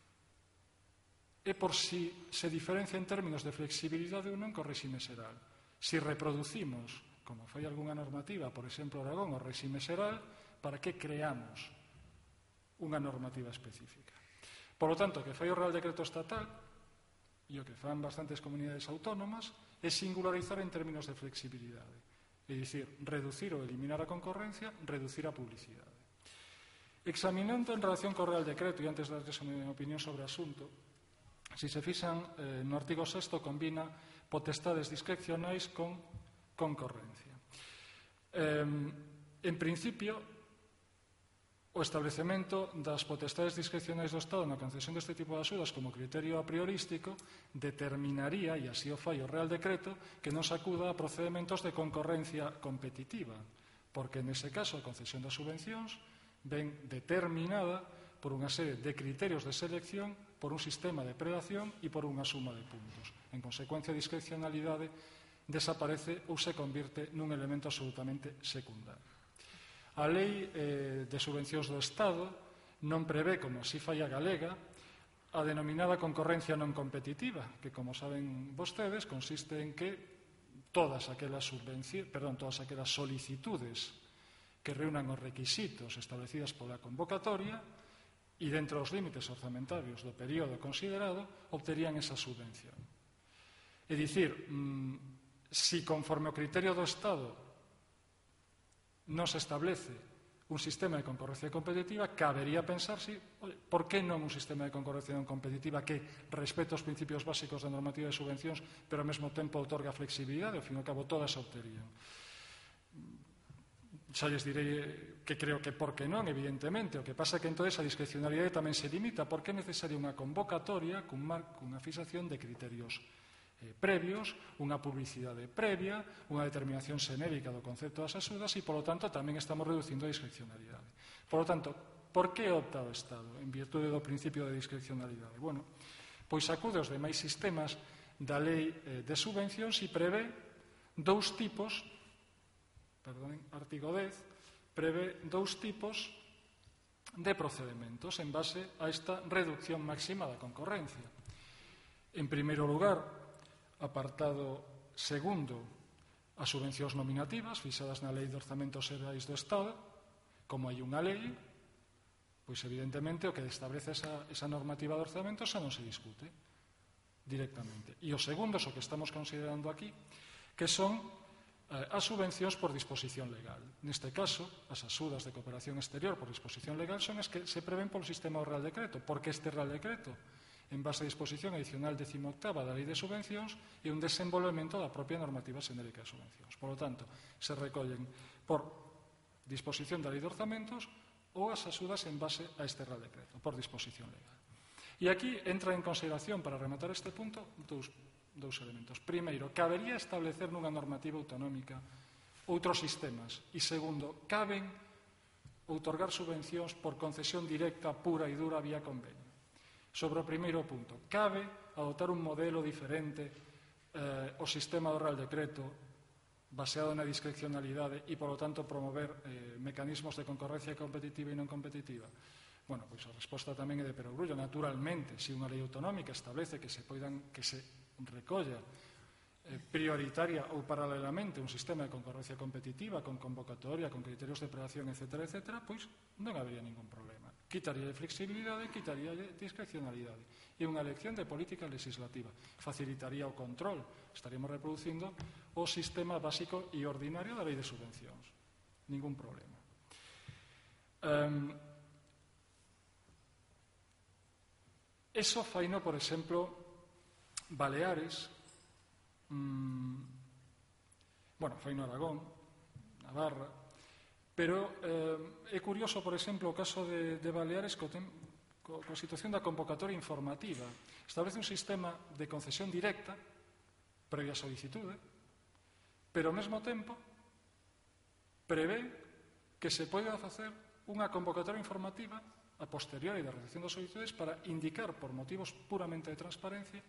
é por si se diferencia en términos de flexibilidade ou non co réxime xeral. Si reproducimos, como fai algunha normativa, por exemplo, Aragón, o réxime xeral, para que creamos unha normativa específica. Por lo tanto, o que fai o Real Decreto Estatal e o que fan bastantes comunidades autónomas é singularizar en términos de flexibilidade, é dicir, reducir ou eliminar a concorrencia, reducir a publicidade. Examinando en relación co Real Decreto, e antes de darles a minha opinión sobre o asunto, se se fixan eh, no artigo sexto combina potestades discrecionais con concorrencia. Eh, en principio, o establecemento das potestades discrecionais do Estado na concesión deste tipo de axudas como criterio a priorístico determinaría, e así o fai o Real Decreto, que non se acuda a procedementos de concorrencia competitiva, porque nese caso a concesión das subvencións ven determinada por unha serie de criterios de selección, por un sistema de predación e por unha suma de puntos. En consecuencia, a discrecionalidade desaparece ou se convirte nun elemento absolutamente secundario. A lei eh, de subvencións do Estado non prevé, como así fai a galega, a denominada concorrencia non competitiva, que, como saben vostedes, consiste en que todas aquelas, perdón, todas aquelas solicitudes que reúnan os requisitos establecidas pola convocatoria e dentro dos límites orzamentarios do período considerado obterían esa subvención. É dicir, mmm, si conforme o criterio do Estado non se establece un sistema de concorrencia competitiva, cabería pensar si, oye, por que non un sistema de concorrencia non competitiva que respeta os principios básicos da normativa de subvencións, pero ao mesmo tempo outorga flexibilidade, ao fin e ao cabo todas a obterían. Xa lles direi que creo que por que non, evidentemente. O que pasa é que entonces a discrecionalidade tamén se limita, porque é necesaria unha convocatoria cunha fixación de criterios Eh, previos, unha publicidade previa, unha determinación xenérica do concepto das axudas e, polo tanto, tamén estamos reducindo a discrecionalidade. Por lo tanto, por que opta o Estado en virtude do principio de discrecionalidade? Bueno, pois acude aos demais sistemas da lei eh, de subvencións e prevé dous tipos, perdón, artigo dez, prevé dous tipos de procedementos en base a esta reducción máxima da concorrencia. En primeiro lugar, apartado segundo, as subvencións nominativas fixadas na Lei de Orzamentos Xerais do Estado. Como hai unha lei, pois evidentemente o que establece esa, esa normativa de orzamentos xa non se discute directamente. E o segundo, o que estamos considerando aquí, que son eh, as subvencións por disposición legal. Neste caso, as axudas de cooperación exterior por disposición legal son as que se prevén polo sistema do Real Decreto, porque este Real Decreto, en base a disposición adicional decimoctava da Lei de Subvencións e un desenvolvemento da propia normativa xenérica de subvencións. Por lo tanto, se recollen por disposición da Lei de Orzamentos ou as axudas en base a este Real Decreto, por disposición legal. E aquí entra en consideración, para rematar este punto, dous, dous elementos. Primeiro, cabería establecer nunha normativa autonómica outros sistemas. E segundo, caben outorgar subvencións por concesión directa, pura e dura vía convenio. Sobre o primeiro punto, cabe adoptar un modelo diferente eh, o sistema do Real Decreto baseado na discrecionalidade e, polo tanto, promover eh, mecanismos de concorrencia competitiva e non competitiva? Bueno, pois a resposta tamén é de perogrullo. Naturalmente, se unha lei autonómica establece que se poidan, que se recolla eh, prioritaria ou paralelamente un sistema de concorrencia competitiva con convocatoria, con criterios de prelación, etcétera, etcétera, pois non habería ningún problema. Quitaría de flexibilidade, quitaría de discrecionalidade. E unha elección de política legislativa. Facilitaría o control. Estaríamos reproducindo o sistema básico e ordinario da lei de subvencións. Ningún problema. Um, eso faino, por exemplo, Baleares, mmm, bueno, faino Aragón, Navarra, pero eh, é curioso, por exemplo, o caso de, de Baleares co, tem, co, co situación da convocatoria informativa. Establece un sistema de concesión directa previa solicitude, pero ao mesmo tempo prevé que se poida facer unha convocatoria informativa a posteriori da recepción das solicitudes para indicar, por motivos puramente de transparencia,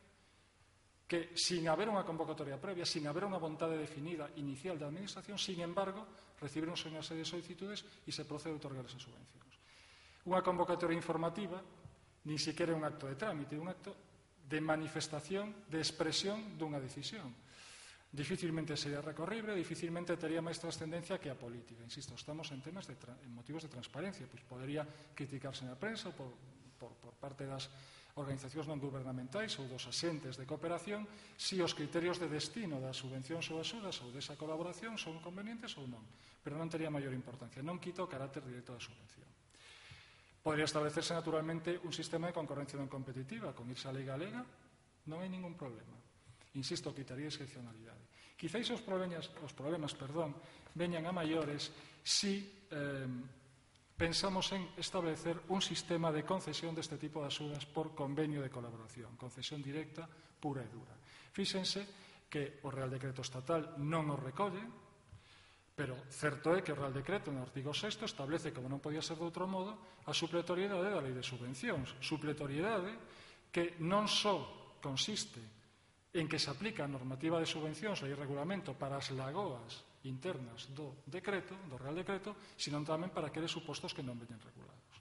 que, sin haber unha convocatoria previa, sin haber unha vontade definida inicial da Administración, sin embargo, recibirnos unha serie de solicitudes e se procede a otorgar esas subvencións. Unha convocatoria informativa nin sequera é un acto de trámite, é un acto de manifestación, de expresión dunha decisión. Dificilmente sería recorrible, dificilmente tería máis trascendencia que a política. Insisto, estamos en temas de en motivos de transparencia, pois podería criticarse na prensa por, por, por parte das organizacións non gubernamentais ou dos asentes de cooperación se os criterios de destino das subvencións ou axudas ou desa colaboración son convenientes ou non, pero non tería maior importancia, non quita o carácter directo da subvención. Podría establecerse naturalmente un sistema de concorrencia non competitiva, con irse a lei galega, non hai ningún problema. Insisto, quitaría excepcionalidade. Quizáis os problemas, os problemas perdón, veñan a maiores si eh, pensamos en establecer un sistema de concesión deste tipo de axudas por convenio de colaboración, concesión directa, pura e dura. Fíxense que o Real Decreto Estatal non o recolle, pero certo é que o Real Decreto no artigo sexto establece, como non podía ser de outro modo, a supletoriedade da lei de subvencións. Supletoriedade que non só consiste en que se aplica a normativa de subvencións e regulamento para as lagoas internas do decreto, do Real Decreto, sino tamén para aqueles supostos que non veñen regulados.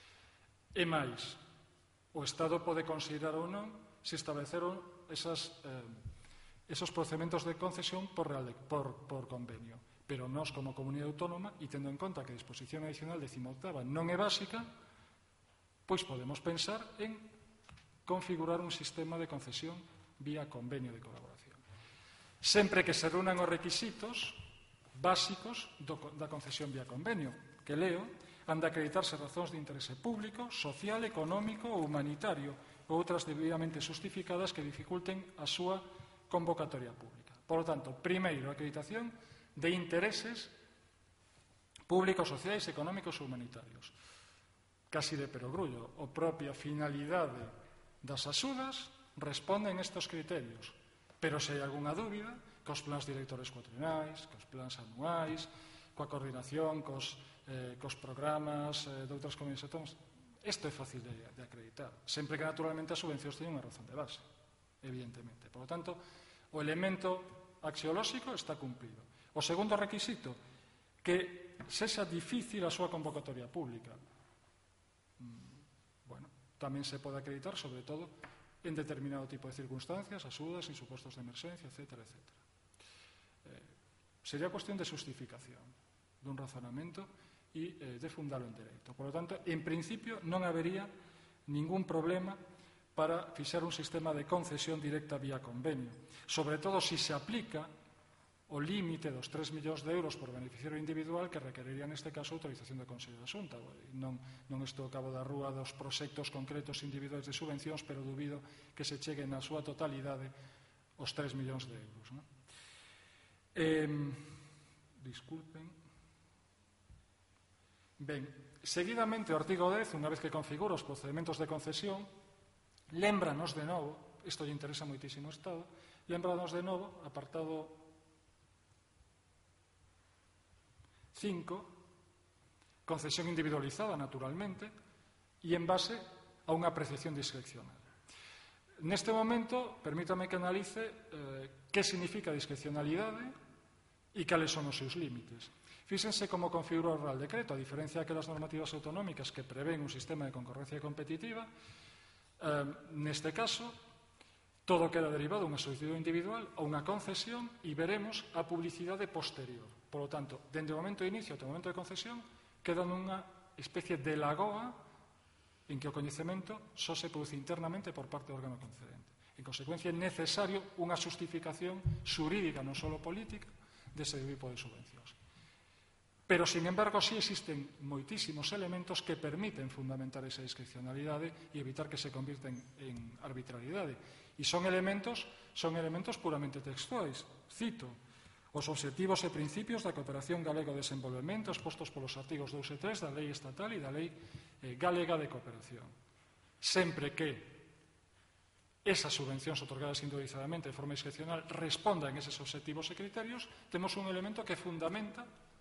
E máis, o Estado pode considerar ou non se estableceron esas, eh, esos procedementos de concesión por, real de, por, por convenio. Pero nós, como comunidade autónoma, e tendo en conta que a disposición adicional decimoctava non é básica, pois podemos pensar en configurar un sistema de concesión vía convenio de colaboración. Sempre que se reúnan os requisitos básicos do, da concesión vía convenio, que leo, han de acreditarse razóns de interese público, social, económico ou humanitario ou outras debidamente justificadas que dificulten a súa convocatoria pública. Por lo tanto, primeiro, a acreditación de intereses públicos, sociais, económicos ou humanitarios. Casi de perogrullo, a propia finalidade das axudas responden estes criterios, pero se hai algunha dúbida, cos plans directores cuatrinais, cos plans anuais, coa coordinación cos, eh, cos programas eh, de outras comunidades autónomas, isto é fácil de, de acreditar, sempre que naturalmente as subvencións teñen unha razón de base, evidentemente. Por lo tanto, o elemento axiolóxico está cumplido. O segundo requisito, que sexa difícil a súa convocatoria pública. Bueno, tamén se pode acreditar, sobre todo, en determinado tipo de circunstancias, axudas e supostos de emerxencia, etcétera, etcétera. Eh, sería cuestión de justificación dun razonamento e eh, de fundalo en dereito. Por lo tanto, en principio, non habería ningún problema para fixar un sistema de concesión directa vía convenio. Sobre todo, si se aplica o límite dos tres millóns de euros por beneficiario individual que requeriría neste caso autorización do Consello de Xunta. Non, non estou a cabo da rúa dos proxectos concretos individuais de subvencións, pero dubido que se cheguen na súa totalidade os tres millóns de euros. Non? Eh, disculpen. Ben, seguidamente o artigo dez, unha vez que configura os procedementos de concesión, lémbranos de novo, isto lle interesa moitísimo ao Estado, lémbranos de novo, apartado cinco, concesión individualizada, naturalmente, e en base a unha apreciación discrecional. Neste momento, permítame que analice eh, que significa discrecionalidade e cales son os seus límites. Fíxense como configura o Real Decreto, a diferencia daquelas normativas autonómicas que prevén un sistema de concorrencia competitiva. Eh, neste caso, todo queda derivado unha solicitud individual a unha concesión e veremos a publicidade posterior. Por lo tanto, dende o momento de inicio até o momento de concesión, queda nunha especie de lagoa en que o coñecemento só se produce internamente por parte do órgano concedente. En consecuencia, é necesario unha justificación xurídica, non só política, dese tipo de subvencións. Pero, sin embargo, sí existen moitísimos elementos que permiten fundamentar esa discrecionalidade e evitar que se convirten en arbitrariedade. E son elementos, son elementos puramente textuais. Cito os obxectivos e principios da cooperación galega de desenvolvemento expostos polos artigos dous e tres da Lei Estatal e da Lei eh, Galega de Cooperación. Sempre que esas subvencións otorgadas individualizadamente de forma discrecional respondan a eses obxectivos e criterios, temos un elemento que fundamenta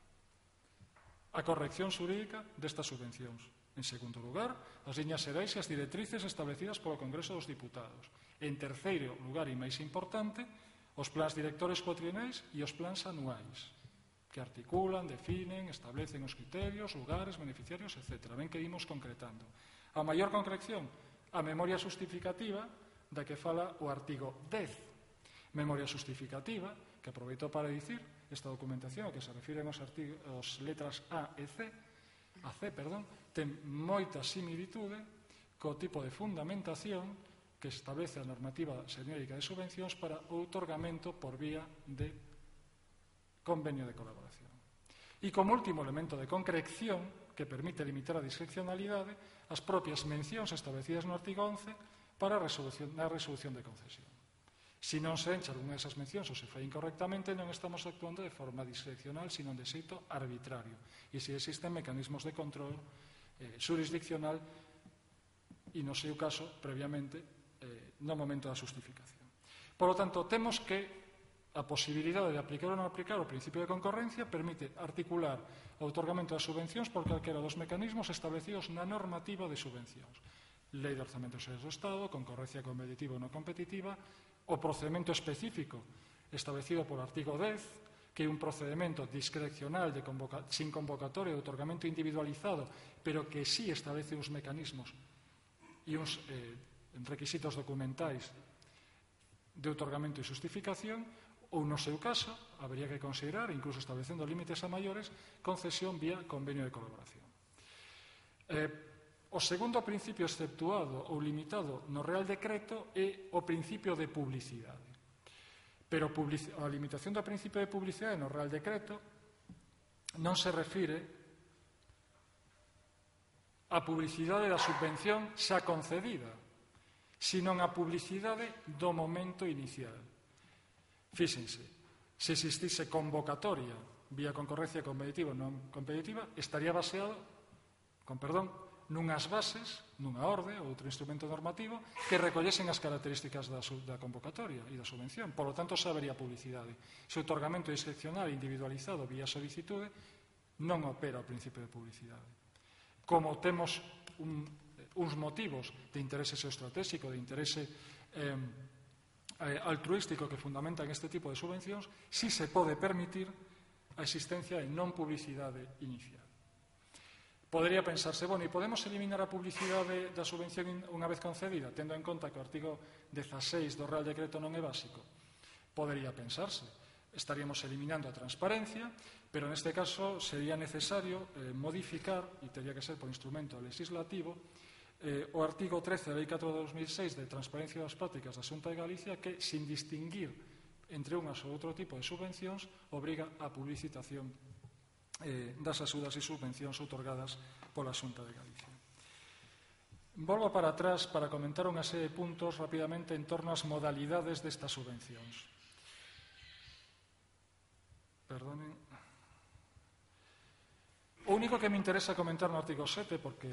a corrección xurídica destas subvencións. En segundo lugar, as liñas xerais e as directrices establecidas polo Congreso dos Diputados. En terceiro lugar, e máis importante, os plans directores cuatrienais e os plans anuais, que articulan, definen, establecen os criterios, lugares, beneficiarios, etcétera. Ben que imos concretando. A maior concreción, a memoria justificativa da que fala o artigo dez. Memoria justificativa, que aproveito para dicir, esta documentación a que se refiren os, os letras A e C, a C, perdón, ten moita similitude co tipo de fundamentación que establece a normativa xenérica de subvencións para o outorgamento por vía de convenio de colaboración. E como último elemento de concreción que permite limitar a discrecionalidade, as propias mencións establecidas no artigo once para a resolución, a resolución de concesión. Se non se encha algunha desas mencións ou se fai incorrectamente, non estamos actuando de forma discrecional, sino de xeito arbitrario. E se existen mecanismos de control eh, jurisdiccional e, no seu caso, previamente, eh, no momento da justificación. Por lo tanto, temos que a posibilidade de aplicar ou non aplicar o principio de concorrencia permite articular o outorgamento das subvencións por calquera dos mecanismos establecidos na normativa de subvencións. Lei de Orzamentos Xerais do Estado, concorrencia competitiva ou non competitiva, o procedimento específico establecido polo artigo dez, que é un procedimento discrecional de convoca, sin convocatoria de outorgamento individualizado, pero que sí establece uns mecanismos e uns eh, requisitos documentais de outorgamento e justificación, ou no seu caso, habería que considerar, incluso establecendo límites a maiores, concesión vía convenio de colaboración. Eh, O segundo principio exceptuado ou limitado no Real Decreto é o principio de publicidade. Pero a limitación do principio de publicidade no Real Decreto non se refire a publicidade da subvención xa concedida, sino a publicidade do momento inicial. Fíxense, se existise convocatoria vía concorrencia competitiva ou non competitiva, estaría baseado, con perdón, nunhas bases, nunha orde ou outro instrumento normativo que recollesen as características da, da convocatoria e da subvención. Por lo tanto, xa habería publicidade. Se o outorgamento discrecional individualizado vía solicitude non opera o principio de publicidade. Como temos un, uns motivos de interese xeoestratégico, de interese eh, altruístico que fundamentan este tipo de subvencións, si se pode permitir a existencia de non publicidade inicial. Podería pensarse, bueno, e podemos eliminar a publicidade da subvención unha vez concedida, tendo en conta que o artigo dezaseis do Real Decreto non é básico? Podería pensarse. Estaríamos eliminando a transparencia, pero neste caso sería necesario eh, modificar, e teria que ser por instrumento legislativo, eh, o artigo trece da Lei catro de dos mil seis de Transparencia das Prácticas da Xunta de Galicia, que, sin distinguir entre unhas ou outro tipo de subvencións, obriga a publicitación Eh, das axudas e subvencións outorgadas pola Xunta de Galicia. Volvo para atrás para comentar unha serie de puntos rapidamente en torno ás modalidades destas subvencións. Perdonen. O único que me interesa comentar no artigo sete, porque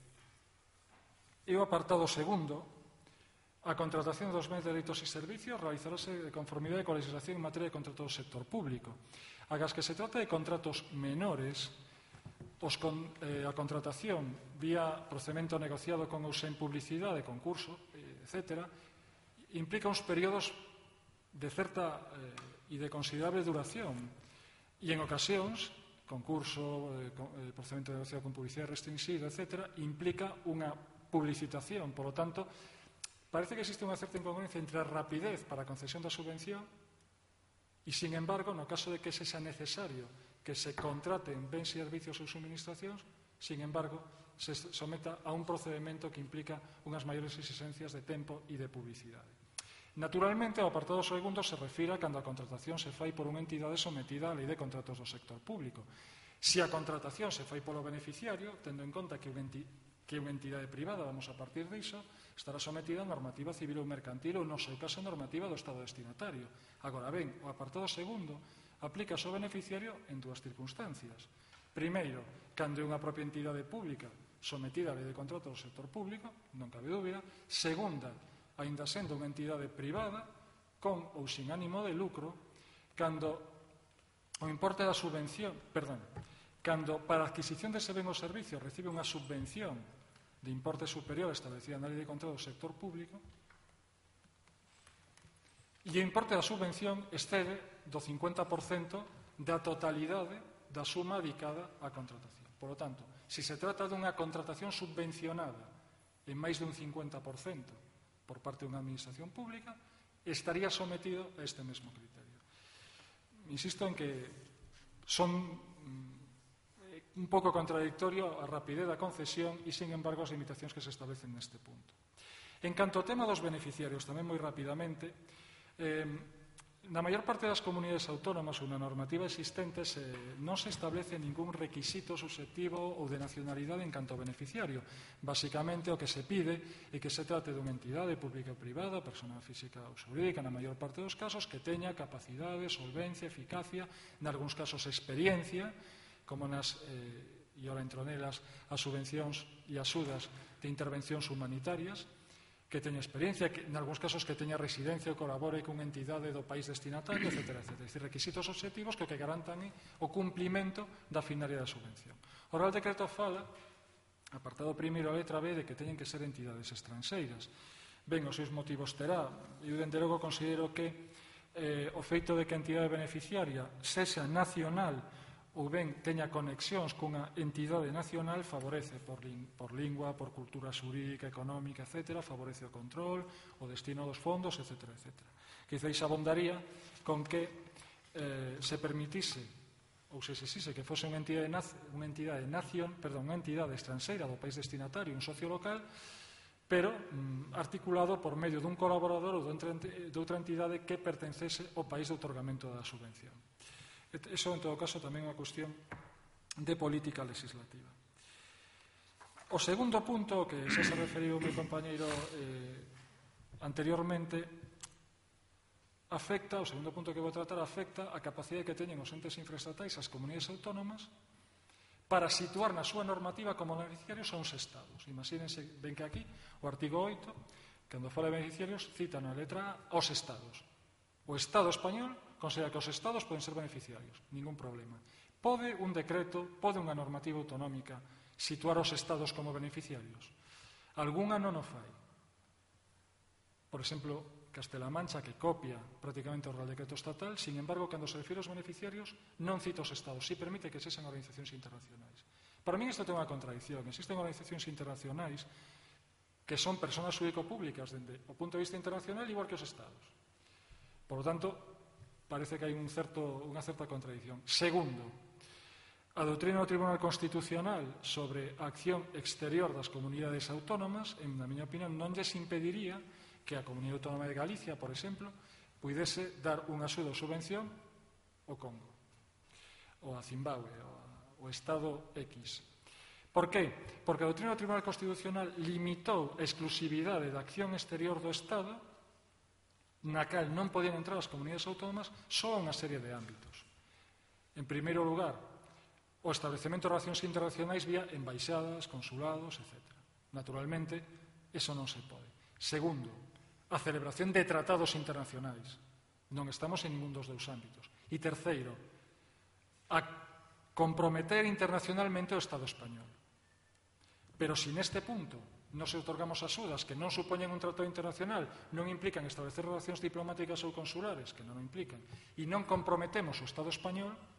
é o apartado segundo, a contratación dos bens, dereitos e servicios realizarase de conformidade coa legislación en materia de contrato do sector público. Agas que se trata de contratos menores, os con, eh, a contratación vía procedimento negociado con ou sen publicidade, concurso, eh, etcétera, implica uns períodos de certa eh, e de considerable duración. E en ocasións, concurso, eh, procedimento de negocio con publicidade restringida, etcétera, implica unha publicitación. Por lo tanto, parece que existe unha certa incongruencia entre a rapidez para a concesión da subvención e, sin embargo, no caso de que sexa necesario que se contraten bens e servicios ou suministracións, sin embargo, se someta a un procedimento que implica unhas maiores exigencias de tempo e de publicidade. Naturalmente, o apartado segundo se refira cando a contratación se fai por unha entidade sometida á lei de contratos do sector público. Se a contratación se fai polo beneficiario, tendo en conta que unha entidade privada, vamos a partir diso, estará sometida a normativa civil ou mercantil ou, no seu caso, normativa do Estado destinatario. Agora ben, o apartado segundo aplica ao beneficiario en dúas circunstancias. Primeiro, cando é unha propia entidade pública sometida á lei de contratos do sector público, non cabe dúbida. Segunda, aínda sendo unha entidade privada, con ou sin ánimo de lucro, cando o importe da subvención, perdón, cando para a adquisición dese ben ou servicio recibe unha subvención de importe superior establecida na lei de contratos do sector público, e o importe da subvención excede do cincuenta por cento da totalidade da suma dedicada á contratación. Por lo tanto, se se trata dunha contratación subvencionada en máis dun cincuenta por cento por parte dunha administración pública, estaría sometido a este mesmo criterio. Insisto en que son un pouco contradictorio a rapidez da concesión e, sin embargo, as limitacións que se establecen neste punto. En canto ao tema dos beneficiarios, tamén moi rapidamente, eh, na maior parte das comunidades autónomas ou na normativa existente se, non se establece ningún requisito subjetivo ou de nacionalidade en canto ao beneficiario. Basicamente, o que se pide é que se trate dunha entidade pública ou privada, persona física ou xurídica, na maior parte dos casos, que teña capacidade, solvencia, eficacia, nalgúns casos experiencia, como nas, eh, e ora entro nelas, as subvencións e axudas de intervencións humanitarias, que teña experiencia, que, en algúns casos que teña residencia ou colabore con entidade do país destinatario, etcétera, etcétera. É dicir, requisitos objetivos que o que garantan é o cumplimento da finalidade da subvención. O Real Decreto fala, apartado primeiro a letra B, de que teñen que ser entidades estranxeiras. Ben, os seus motivos terá. Eu, dende logo, considero que eh, o feito de que a entidade beneficiaria sexa nacional ou ben teña conexións cunha entidade nacional favorece por, por lingua, por cultura xurídica, económica, etcétera, favorece o control, o destino dos fondos, etcétera, etcétera. Quizais abondaría con que eh, se permitise ou se exixise que fose unha entidade, unha entidade nación, perdón, unha entidade estranxeira do país destinatario, un socio local, pero mm, articulado por medio dun colaborador ou de outra entidade que pertencese ao país de outorgamento da subvención. Eso, en todo caso, tamén é unha cuestión de política legislativa. O segundo punto, que xa se referiu o meu compañeiro eh, anteriormente, afecta, o segundo punto que vou tratar, afecta a capacidade que teñen os entes infraestatais, as comunidades autónomas, para situar na súa normativa como beneficiarios a uns estados. Imagínense, ben que aquí, o artigo oito, cando fala de beneficiarios, cita na letra A os estados. O Estado español considera que os estados poden ser beneficiarios, ningún problema. Pode un decreto, pode unha normativa autonómica situar os estados como beneficiarios? Algúnha non o fai. Por exemplo, Castela Mancha, que copia prácticamente o Real Decreto Estatal, sin embargo, cando se refire aos beneficiarios, non cita os estados, si permite que sexan organizacións internacionais. Para mí isto ten unha contradicción. Existen organizacións internacionais que son personas xurídico-públicas dende o punto de vista internacional igual que os estados. Por lo tanto, parece que hai un certo, unha certa contradicción. Segundo, a doutrina do Tribunal Constitucional sobre a acción exterior das comunidades autónomas, en, na miña opinión, non lles impediría que a Comunidade Autónoma de Galicia, por exemplo, puidese dar unha axuda ou subvención ao Congo, ou a Zimbabue, ou ao Estado X. Por qué? Porque a doutrina do Tribunal Constitucional limitou a exclusividade da acción exterior do Estado, na cal non podían entrar as comunidades autónomas, só a unha serie de ámbitos. En primeiro lugar, o establecemento de relacións internacionais vía embaixadas, consulados, etcétera. Naturalmente, eso non se pode. Segundo, a celebración de tratados internacionais. Non estamos en ningún dos dous ámbitos. E terceiro, a comprometer internacionalmente o Estado español. Pero se neste punto non se otorgamos axudas que non supoñen un tratado internacional, non implican establecer relacións diplomáticas ou consulares, que non o implican, e non comprometemos o Estado español,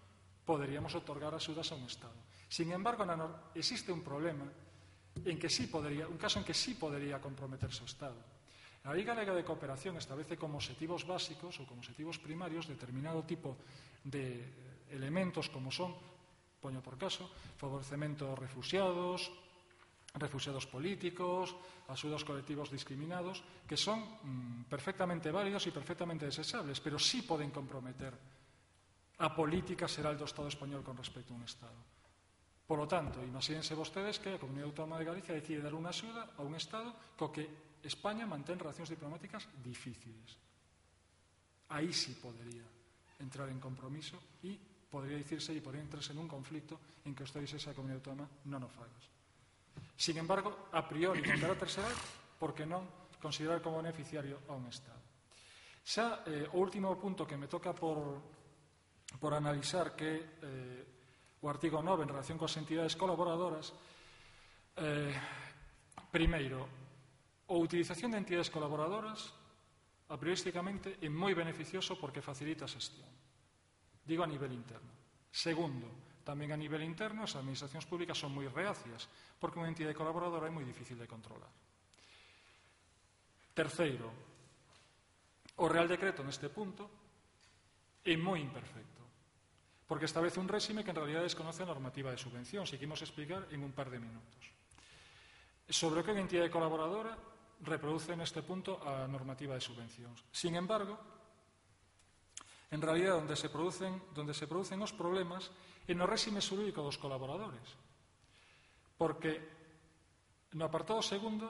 poderíamos otorgar axudas a un Estado. Sin embargo, existe un problema en que sí podería, un caso en que sí podería comprometerse o Estado. A Lei Galega de Cooperación establece como obxectivos básicos ou como obxectivos primarios determinado tipo de elementos como son, poño por caso, favorecemento aos refuxiados, refuxiados políticos, axudas colectivos discriminados, que son mm, perfectamente válidos e perfectamente desechables, pero sí poden comprometer a política xeral do Estado español con respecto a un Estado. Por lo tanto, imagínense vostedes que a Comunidade Autónoma de Galicia decide dar unha axuda a un Estado co que España mantén relacións diplomáticas difíciles. Aí sí podería entrar en compromiso e podría dicirse e podría entrarse en un conflicto en que os dixese a Comunidade Autónoma non o fagas. Sin embargo, a priori, con carácter xeral, por que non considerar como beneficiario a un Estado? Xa, eh, o último punto que me toca por por analizar que eh, o artigo nove en relación coas entidades colaboradoras, eh, primeiro, a utilización de entidades colaboradoras a priorísticamente é moi beneficioso porque facilita a xestión. Digo a nivel interno. Segundo, tamén a nivel interno as administracións públicas son moi reacias porque unha entidade colaboradora é moi difícil de controlar. Terceiro, o Real Decreto neste punto é moi imperfecto porque establece un réxime que en realidad desconoce a normativa de subvencións e que imos explicar en un par de minutos. Sobre o que é unha entidade colaboradora reproduce neste punto a normativa de subvencións. Sin embargo, en realidad onde se producen, onde se producen os problemas é no réxime xurídico dos colaboradores, porque no apartado segundo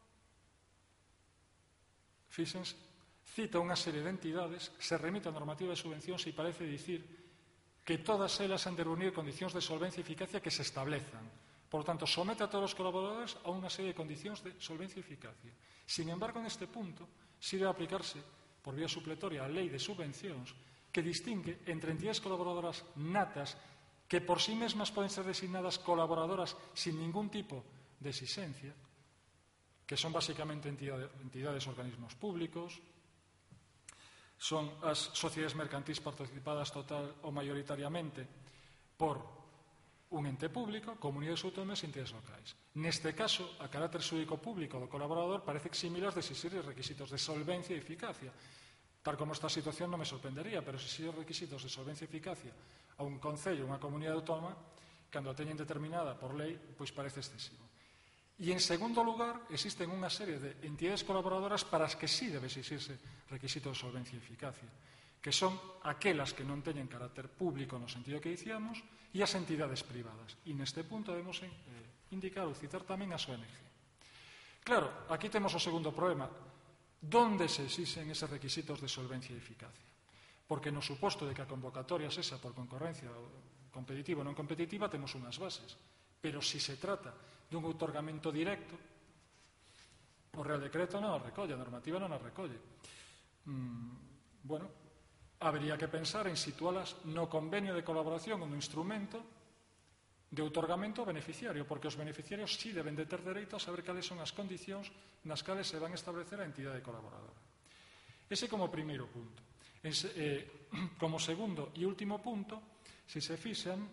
fíxense, cita unha serie de entidades, se remite a normativa de subvencións e parece dicir que todas elas han de reunir condicións de solvencia e eficacia que se establezan. Por tanto, somete a todos os colaboradores a unha serie de condicións de solvencia e eficacia. Sin embargo, neste punto, si debe aplicarse por vía supletoria a lei de subvencións que distingue entre entidades colaboradoras natas que por sí mesmas poden ser designadas colaboradoras sin ningún tipo de exigencia, que son basicamente entidades, entidades organismos públicos, son as sociedades mercantis participadas total ou maioritariamente por un ente público, comunidades autónomas e entidades locais. Neste caso, a carácter xúdico público do colaborador parece eximilas de exixir os requisitos de solvencia e eficacia. Tal como esta situación non me sorprendería, pero exixir os requisitos de solvencia e eficacia a un concello, unha comunidade autónoma, cando a teñen determinada por lei, pois parece excesivo. E, en segundo lugar, existen unha serie de entidades colaboradoras para as que sí debe exixirse requisito de solvencia e eficacia, que son aquelas que non teñen carácter público no sentido que dicíamos e as entidades privadas. E neste punto debemos eh, indicar ou citar tamén as O N G. Claro, aquí temos o segundo problema. Donde se exixen eses requisitos de solvencia e eficacia? Porque no suposto de que a convocatoria sexa por concorrencia competitiva ou non competitiva temos unhas bases. Pero se si se trata dun outorgamento directo, o Real Decreto non o recolle, a normativa non o recolle. Mm, bueno, habría que pensar en situalas no convenio de colaboración ou no instrumento de outorgamento beneficiario, porque os beneficiarios sí deben de ter dereito a saber cales son as condicións nas cales se van a establecer a entidade colaboradora. Ese como primeiro punto. En, eh, como segundo e último punto, se se fixan,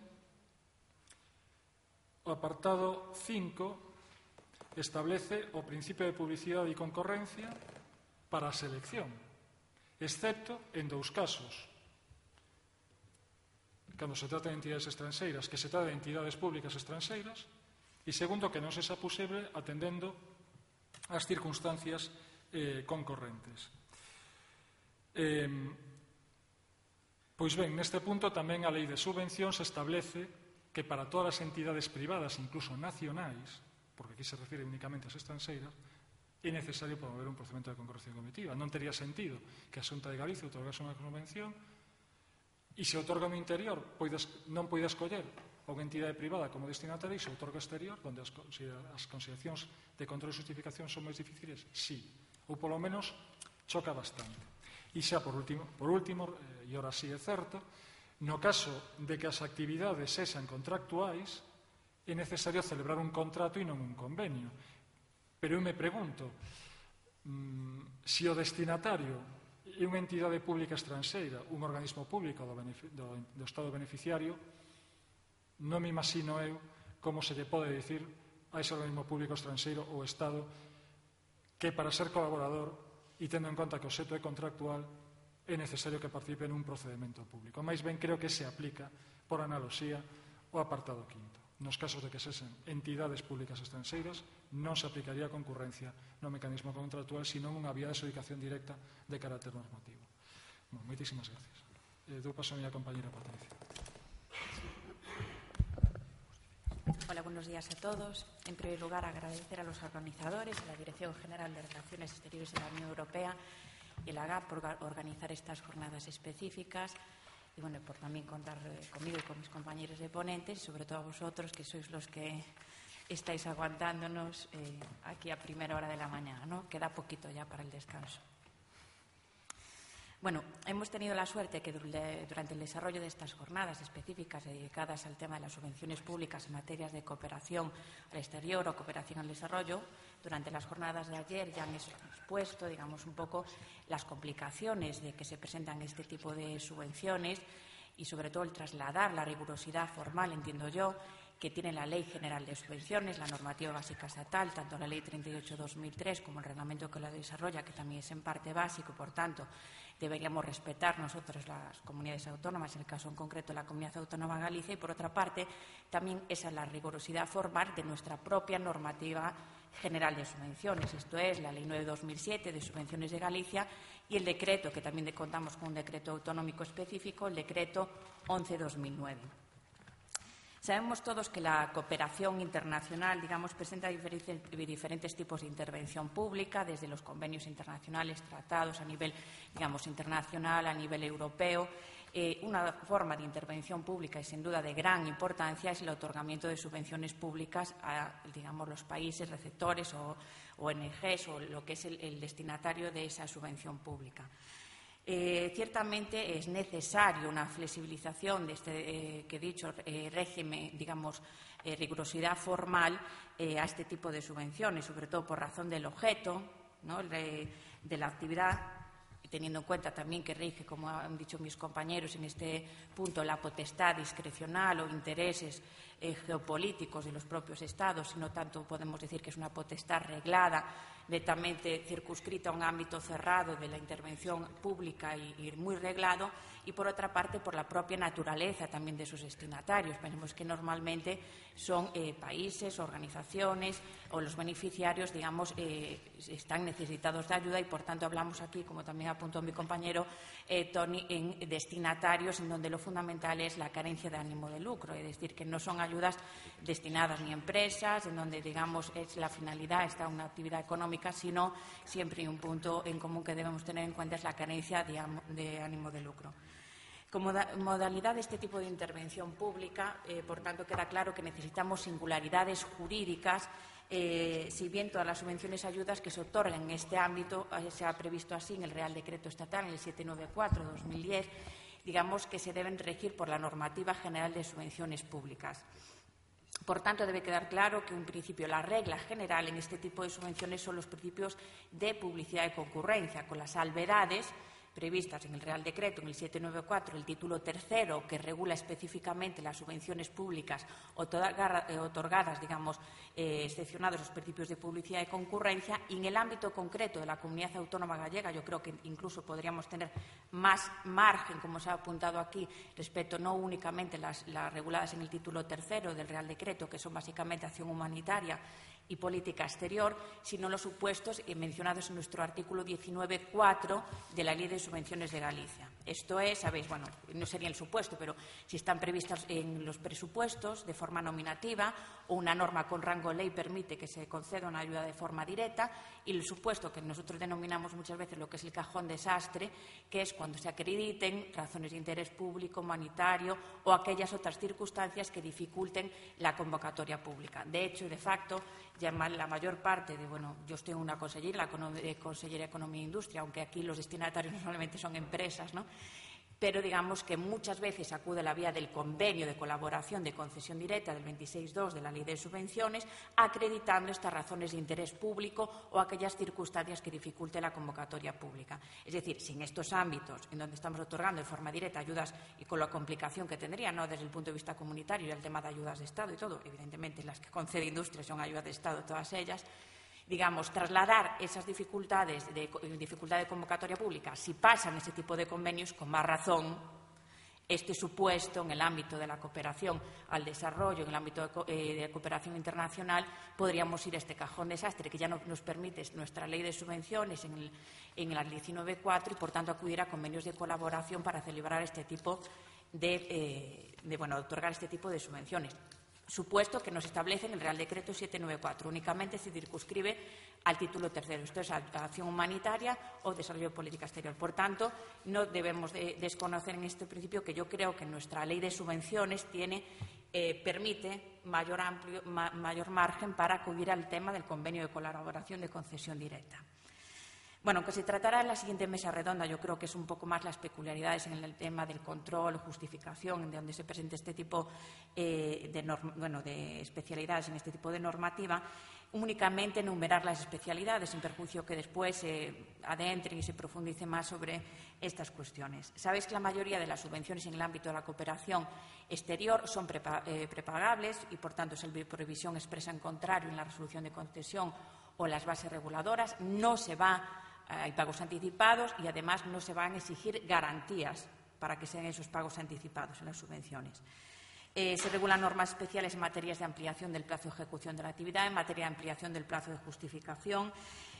o apartado cinco establece o principio de publicidade e concorrencia para a selección, excepto en dous casos. Cando se trata de entidades estranxeiras, que se trata de entidades públicas estranxeiras, e segundo, que non sexa posible atendendo ás circunstancias eh, concorrentes. Eh, pois ben, neste punto tamén a lei de subvencións establece que para todas as entidades privadas, incluso nacionais, porque aquí se refire únicamente ás estranxeiras, é necesario promover un procedimento de concurrencia comitiva. Non tería sentido que a Xunta de Galicia outorgase unha convención e se outorga no interior non poida escoller a unha entidade privada como destinataria e se outorga exterior, onde as consideracións de control e justificación son máis difíciles, sí. Ou polo menos choca bastante. E xa por último, por último e ora sí é certo, no caso de que as actividades sexan contractuais, é necesario celebrar un contrato e non un convenio. Pero eu me pregunto, mmm, se o destinatario e unha entidade pública estranxeira, un organismo público do, do, do Estado beneficiario, non me imagino eu como se lle pode dicir a ese organismo público estranxeiro ou Estado que para ser colaborador e tendo en conta que o seto é contractual é necesario que participe nun procedimento público. Mais ben creo que se aplica por analoxía o apartado quinto. Nos casos de que sesen entidades públicas estranxeiras non se aplicaría a concurrencia no mecanismo contractual, senón unha vía de adxudicación directa de carácter normativo. Bueno, moitísimas gracias. Eh, dou paso a miña compañera Patricia. Hola, buenos días a todos. En primer lugar, agradecer a los organizadores, a la Dirección General de Relaciones Exteriores de la Unión Europea y el A G A P por organizar estas jornadas específicas y bueno, por también contar conmigo y con mis compañeros de ponentes, y sobre todo a vosotros, que sois los que estáis aguantándonos eh, aquí a primera hora de la mañana, ¿no? Queda poquito ya para el descanso. Bueno, hemos tenido la suerte que durante el desarrollo de estas jornadas específicas dedicadas al tema de las subvenciones públicas en materias de cooperación al exterior o cooperación al desarrollo, durante las jornadas de ayer ya han expuesto, digamos, un poco las complicaciones de que se presentan este tipo de subvenciones y, sobre todo, el trasladar la rigurosidad formal, entiendo yo, que tiene la Ley General de Subvenciones, la normativa básica estatal, tanto la Ley treinta y ocho barra dos mil tres como el reglamento que la desarrolla, que también es en parte básico, por tanto, deberíamos respetar nosotros las comunidades autónomas, en el caso en concreto la Comunidad Autónoma de Galicia, y por otra parte también esa es la rigurosidad formal de nuestra propia normativa general de subvenciones, esto es la Ley nueve barra dos mil siete de subvenciones de Galicia y el decreto, que también contamos con un decreto autonómico específico, el decreto once barra dos mil nueve. Sabemos todos que la cooperación internacional, digamos, presenta diferentes tipos de intervención pública, desde los convenios internacionales, tratados a nivel, digamos, internacional, a nivel europeo. Eh, una forma de intervención pública y, sin duda, de gran importancia es el otorgamiento de subvenciones públicas a, digamos, los países receptores o O N Ges o lo que es el, el destinatario de esa subvención pública. Eh, ciertamente es necesario una flexibilización de este eh, que he dicho eh, régimen, digamos, eh, rigurosidad formal eh, a este tipo de subvenciones, sobre todo por razón del objeto, ¿no?, de, de la actividad, teniendo en cuenta también que rige, como han dicho mis compañeros en este punto, la potestad discrecional o intereses eh, geopolíticos de los propios Estados, sino tanto podemos decir que es una potestad reglada, netamente circunscrita a un ámbito cerrado de la intervención pública y, y muy reglado, y por otra parte por la propia naturaleza también de sus destinatarios. Pensemos que normalmente son eh, países, organizaciones o los beneficiarios, digamos, eh, están necesitados de ayuda y por tanto hablamos aquí, como también apuntó mi compañero eh, Tony, en destinatarios en donde lo fundamental es la carencia de ánimo de lucro, es decir, que no son ayudas destinadas ni a empresas, en donde, digamos, es la finalidad está una actividad económica, sino siempre hay un punto en común que debemos tener en cuenta, es la carencia de, de ánimo de lucro. Como modalidad de este tipo de intervención pública, eh, por tanto, queda claro que necesitamos singularidades jurídicas, eh, si bien todas las subvenciones y ayudas que se otorgan en este ámbito, eh, se ha previsto así en el Real Decreto Estatal, en el setecientos noventa y cuatro barra dos mil diez, digamos que se deben regir por la Normativa General de Subvenciones Públicas. Por tanto, debe quedar claro que, en principio, la regla general en este tipo de subvenciones son los principios de publicidad y concurrencia, con las salvedades previstas en el Real Decreto, en el setecientos noventa y cuatro, el título tercero, que regula específicamente las subvenciones públicas otorgadas, digamos, eh, excepcionados los principios de publicidad y concurrencia, y en el ámbito concreto de la Comunidad Autónoma Gallega, yo creo que incluso podríamos tener más margen, como se ha apuntado aquí, respecto no únicamente las, las reguladas en el título tercero del Real Decreto, que son básicamente acción humanitaria y política exterior, sino los supuestos mencionados en nuestro artículo diecinueve punto cuatro de la Ley de Subvenciones de Galicia. Esto es, sabéis, bueno, no sería el supuesto, pero si están previstas en los presupuestos de forma nominativa o una norma con rango ley permite que se conceda una ayuda de forma directa, y el supuesto que nosotros denominamos muchas veces lo que es el cajón desastre, que es cuando se acrediten razones de interés público, humanitario o aquellas otras circunstancias que dificulten la convocatoria pública. De hecho, de facto, ya la mayor parte de, bueno, yo estoy en una consellería, la Consellería de Economía e Industria, aunque aquí los destinatarios normalmente son empresas, ¿no? pero digamos que muchas veces acude a la vía del convenio de colaboración de concesión directa del veintiséis punto dos de la Ley de Subvenciones, acreditando estas razones de interés público o aquellas circunstancias que dificulten la convocatoria pública. Es decir, si en estos ámbitos en donde estamos otorgando de forma directa ayudas y con la complicación que tendría, ¿no?, desde el punto de vista comunitario y el tema de ayudas de Estado y todo, evidentemente las que concede Industria son ayudas de Estado todas ellas, digamos, trasladar esas dificultades de dificultad de convocatoria pública, si pasan ese tipo de convenios, con más razón, este supuesto en el ámbito de la cooperación al desarrollo, en el ámbito de, co eh, de cooperación internacional, podríamos ir a este cajón desastre que ya no nos permite nuestra ley de subvenciones en el, en el diecinueve punto cuatro y, por tanto, acudir a convenios de colaboración para celebrar este tipo de, eh, de bueno, otorgar este tipo de subvenciones. Supuesto que nos establece en el Real Decreto setecientos noventa y cuatro. Únicamente se circunscribe al título tercero. Esto es acción humanitaria o desarrollo de política exterior. Por tanto, no debemos de desconocer en este principio que yo creo que nuestra ley de subvenciones tiene, eh, permite mayor, amplio, ma, mayor margen para acudir al tema del convenio de colaboración de concesión directa. Bueno, que se tratará en la siguiente mesa redonda, yo creo que es un poco más las peculiaridades en el tema del control, justificación, de donde se presente este tipo eh, de, bueno, de especialidades en este tipo de normativa, únicamente enumerar las especialidades, sin perjuicio que después se eh, adentren y se profundice más sobre estas cuestiones. Sabéis que la mayoría de las subvenciones en el ámbito de la cooperación exterior son prepa eh, prepagables y, por tanto, es el previsión expresa en contrario en la resolución de concesión o las bases reguladoras. No se va hay pagos anticipados y, además, no se van a exigir garantías para que sean esos pagos anticipados en las subvenciones. Eh, se regulan normas especiales en materias de ampliación del plazo de ejecución de la actividad, en materia de ampliación del plazo de justificación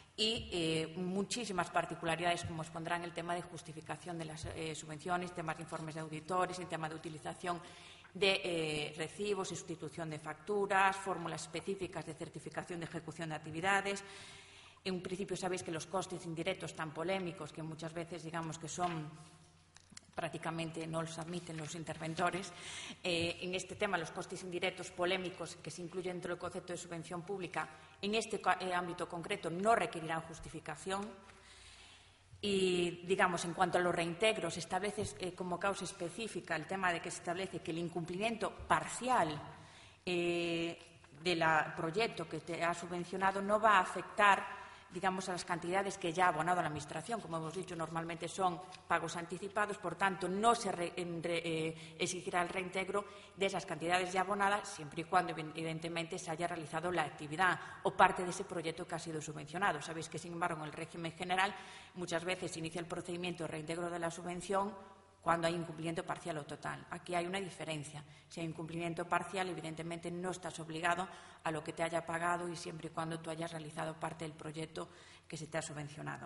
y eh, muchísimas particularidades, como expondrán el tema de justificación de las eh, subvenciones, temas de informes de auditores, el tema de utilización de eh, recibos y sustitución de facturas, fórmulas específicas de certificación de ejecución de actividades. En un principio, sabéis que los costes indirectos tan polémicos, que muchas veces digamos que son prácticamente no los admiten los interventores, eh, en este tema los costes indirectos polémicos que se incluyen dentro del concepto de subvención pública, en este eh, ámbito concreto no requerirán justificación. Y, digamos, en cuanto a los reintegros, se establece eh, como causa específica el tema de que se establece que el incumplimiento parcial eh, del proyecto que te ha subvencionado no va a afectar, digamos, a las cantidades que ya ha abonado la Administración. Como hemos dicho, normalmente son pagos anticipados, por tanto, no se re, re, eh, exigirá el reintegro de esas cantidades ya abonadas, siempre y cuando, evidentemente, se haya realizado la actividad o parte de ese proyecto que ha sido subvencionado. Sabéis que, sin embargo, en el régimen general muchas veces se inicia el procedimiento de reintegro de la subvención cuando hay incumplimiento parcial o total. Aquí hay una diferencia. Si hay incumplimiento parcial, evidentemente no estás obligado a lo que te haya pagado y siempre y cuando tú hayas realizado parte del proyecto que se te ha subvencionado.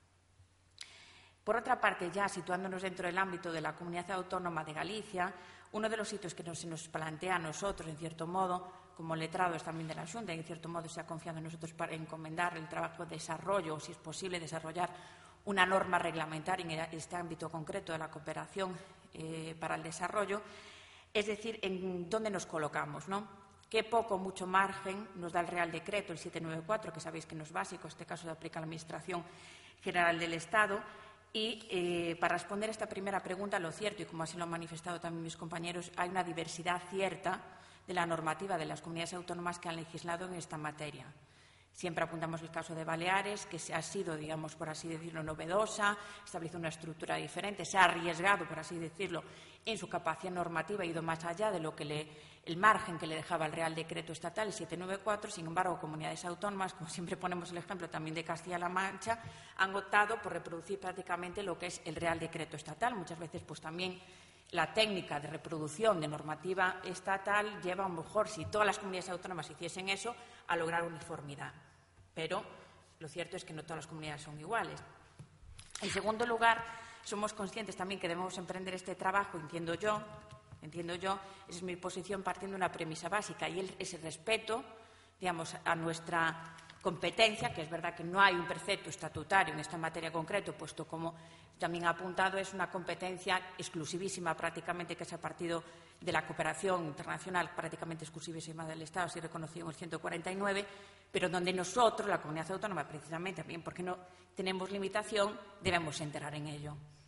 Por otra parte, ya situándonos dentro del ámbito de la Comunidad Autónoma de Galicia, uno de los sitios que nos, se nos plantea a nosotros, en cierto modo, como letrados también de la Xunta, y en cierto modo se ha confiado en nosotros para encomendar el trabajo de desarrollo, o si es posible desarrollar una norma reglamentaria en este ámbito concreto de la cooperación eh, para el desarrollo, es decir, en dónde nos colocamos, ¿no? Qué poco, mucho margen nos da el Real Decreto, el setecientos noventa y cuatro, que sabéis que no es básico, en este caso se aplica a la Administración General del Estado. Y eh, para responder a esta primera pregunta, lo cierto, y como así lo han manifestado también mis compañeros, hay una diversidad cierta de la normativa de las comunidades autónomas que han legislado en esta materia. Siempre apuntamos el caso de Baleares, que ha sido, digamos, por así decirlo, novedosa, establece una estructura diferente, se ha arriesgado, por así decirlo, en su capacidad normativa, ha ido más allá de lo que le, el margen que le dejaba el Real Decreto Estatal, el setecientos noventa y cuatro. Sin embargo, comunidades autónomas, como siempre ponemos el ejemplo también de Castilla-La Mancha, han optado por reproducir prácticamente lo que es el Real Decreto Estatal. Muchas veces, pues también la técnica de reproducción de normativa estatal lleva, a lo mejor, si todas las comunidades autónomas hiciesen eso, a lograr uniformidad. Pero lo cierto es que no todas las comunidades son iguales. En segundo lugar, somos conscientes también que debemos emprender este trabajo, entiendo yo, entiendo yo, esa es mi posición, partiendo de una premisa básica, y es el respeto, digamos, a nuestra competencia, que es verdad que no hay un precepto estatutario en esta materia concreto, puesto, como también ha apuntado, es una competencia exclusivísima prácticamente, que es a partir de la cooperación internacional, prácticamente exclusivísima del Estado, así reconocido en el ciento cuarenta y nueve, pero donde nosotros, la comunidad autónoma, precisamente también porque no tenemos limitación, debemos entrar en ello.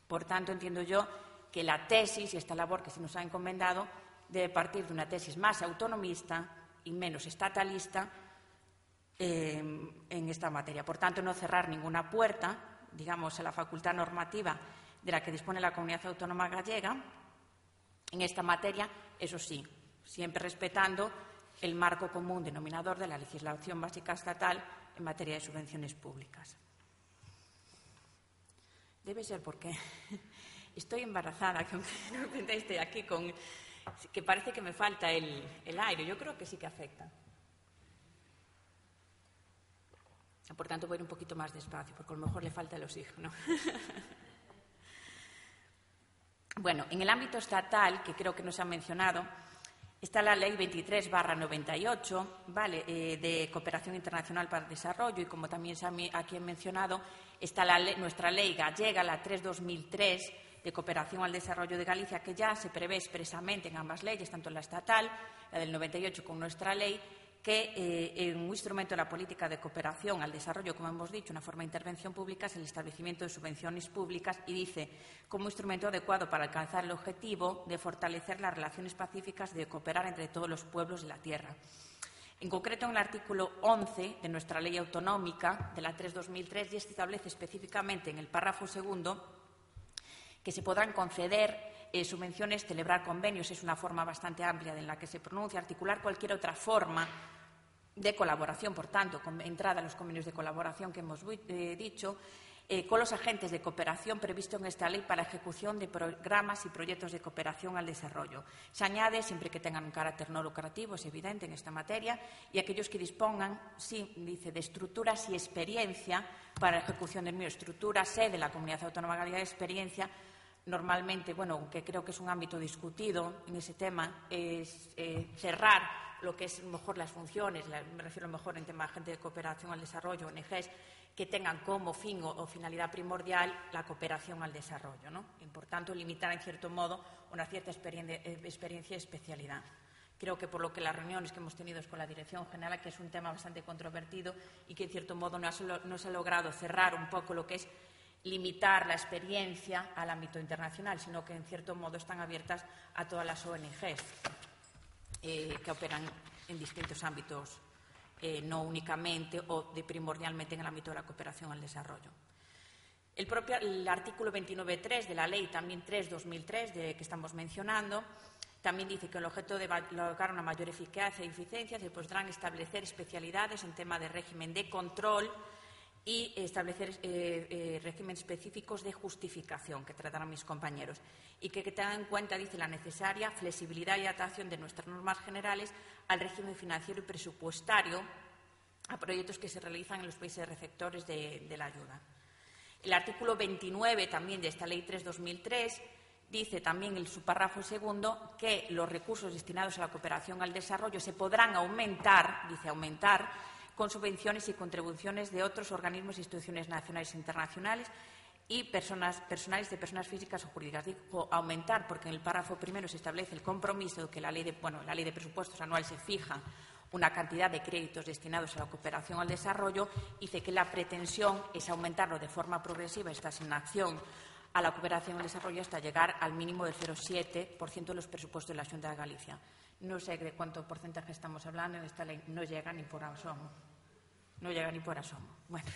Por tanto, entiendo yo que la tesis y esta labor que se nos ha encomendado debe partir de una tesis más autonomista y menos estatalista eh, en esta materia. Por tanto, no cerrar ninguna puerta, digamos, a la facultad normativa de la que dispone la Comunidad Autónoma Gallega en esta materia, eso sí, siempre respetando el marco común denominador de la legislación básica estatal en materia de subvenciones públicas. Debe ser porque estoy embarazada, que no entendáis, estoy aquí con que parece que me falta el, el aire. Yo creo que sí que afecta. Por tanto, voy a ir un poquito más despacio, porque a lo mejor le falta el oxígeno. Bueno, en el ámbito estatal, que creo que no se ha mencionado, está la Ley veintitrés barra noventa y ocho, ¿vale? eh, de Cooperación Internacional para el Desarrollo, y como también se ha aquí he mencionado, está la ley, nuestra ley gallega, la tres barra dos mil tres, de Cooperación al Desarrollo de Galicia, que ya se prevé expresamente en ambas leyes, tanto en la estatal, la del noventa y ocho, como nuestra ley, que eh, en un instrumento de la política de cooperación al desarrollo, como hemos dicho, una forma de intervención pública es el establecimiento de subvenciones públicas, y dice, como instrumento adecuado para alcanzar el objetivo de fortalecer las relaciones pacíficas de cooperar entre todos los pueblos de la tierra. En concreto, en el artículo once de nuestra ley autonómica, de la tres barra dos mil tres, ya se establece específicamente en el párrafo segundo que se podrán conceder eh, subvenciones, celebrar convenios, es una forma bastante amplia en la que se pronuncia, articular cualquier otra forma de colaboración, por tanto, con entrada a los convenios de colaboración que hemos eh, dicho, eh, con los agentes de cooperación previsto en esta ley para ejecución de programas y proyectos de cooperación al desarrollo. Se añade, siempre que tengan un carácter no lucrativo, es evidente en esta materia, y aquellos que dispongan, sí, dice, de estructuras y experiencia para la ejecución del mismo, estructura, sede de la Comunidad Autónoma Gallega de experiencia. Normalmente, bueno, que creo que es un ámbito discutido en ese tema, es eh, cerrar lo que es mejor las funciones, la, me refiero a lo mejor en tema de agente de cooperación al desarrollo, O N Ges, que tengan como fin o, o finalidad primordial la cooperación al desarrollo, ¿no? Y, por tanto, limitar en cierto modo una cierta experiencia, experiencia y especialidad. Creo que por lo que las reuniones que hemos tenido con la Dirección General, que es un tema bastante controvertido y que en cierto modo no, ha, no se ha logrado cerrar un poco lo que es limitar la experiencia al ámbito internacional, sino que en cierto modo están abiertas a todas las O N Ges eh, que operan en distintos ámbitos, eh, no únicamente o de primordialmente en el ámbito de la cooperación al desarrollo. El propio el artículo veintinueve punto tres de la Ley, también tres barra dos mil tres, de que estamos mencionando, también dice que el objeto de lograr una mayor eficacia y eficiencia se podrán establecer especialidades en tema de régimen de control y establecer eh, eh, regímenes específicos de justificación, que tratarán mis compañeros, y que, que tengan en cuenta, dice, la necesaria flexibilidad y adaptación de nuestras normas generales al régimen financiero y presupuestario a proyectos que se realizan en los países receptores de, de la ayuda. El artículo veintinueve también de esta Ley tres barra dos mil tres dice también en su párrafo segundo que los recursos destinados a la cooperación al desarrollo se podrán aumentar, dice aumentar, con subvenciones y contribuciones de otros organismos e instituciones nacionales e internacionales y personas, personales de personas físicas o jurídicas. Digo aumentar porque en el párrafo primero se establece el compromiso de que la ley de, bueno, la ley de presupuestos anual se fija una cantidad de créditos destinados a la cooperación al desarrollo, y dice que la pretensión es aumentarlo de forma progresiva esta asignación a la cooperación al desarrollo hasta llegar al mínimo del cero coma siete por ciento de los presupuestos de la Xunta de Galicia. No sé de cuánto porcentaje estamos hablando, en esta ley no llega ni por asomo. No llega ni por asomo. Bueno,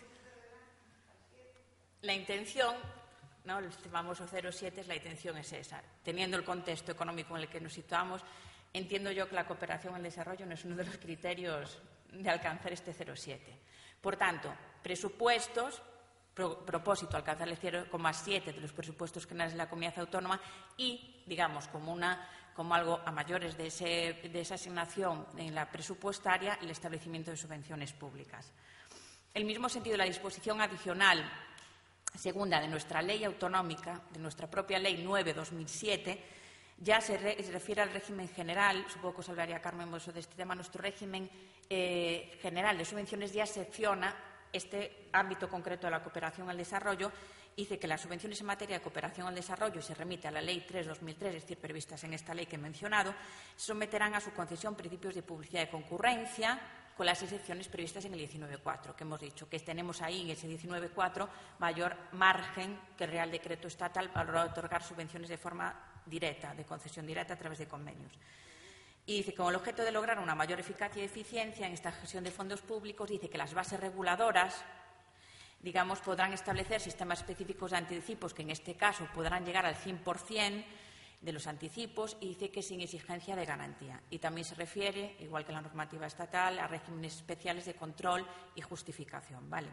la intención, ¿no? El famoso cero coma siete, la intención es esa. Teniendo el contexto económico en el que nos situamos, entiendo yo que la cooperación al desarrollo no es uno de los criterios de alcanzar este cero coma siete. Por tanto, presupuestos, pro, propósito alcanzar el cero coma siete de los presupuestos generales de la comunidad autónoma y, digamos, como una como algo a mayores de, ese, de esa asignación en la presupuestaria, el establecimiento de subvenciones públicas. El mismo sentido, la disposición adicional segunda de nuestra ley autonómica, de nuestra propia Ley nueve barra dos mil siete, ya se, re, se refiere al régimen general, supongo que os hablaría Carmen Mosso de este tema, nuestro régimen eh, general de subvenciones ya secciona este ámbito concreto de la cooperación al desarrollo. Dice que las subvenciones en materia de cooperación al desarrollo, y se remite a la Ley tres barra dos mil tres, es decir, previstas en esta ley que he mencionado, se someterán a su concesión principios de publicidad y concurrencia, con las excepciones previstas en el diecinueve punto cuatro, que hemos dicho, que tenemos ahí en ese diecinueve punto cuatro mayor margen que el Real Decreto Estatal para otorgar subvenciones de forma directa, de concesión directa a través de convenios. Y dice, con el objeto de lograr una mayor eficacia y eficiencia en esta gestión de fondos públicos, dice que las bases reguladoras, digamos, podrán establecer sistemas específicos de anticipos que en este caso podrán llegar al cien por cien de los anticipos, y dice que sin exigencia de garantía. Y también se refiere, igual que la normativa estatal, a regímenes especiales de control y justificación. ¿Vale?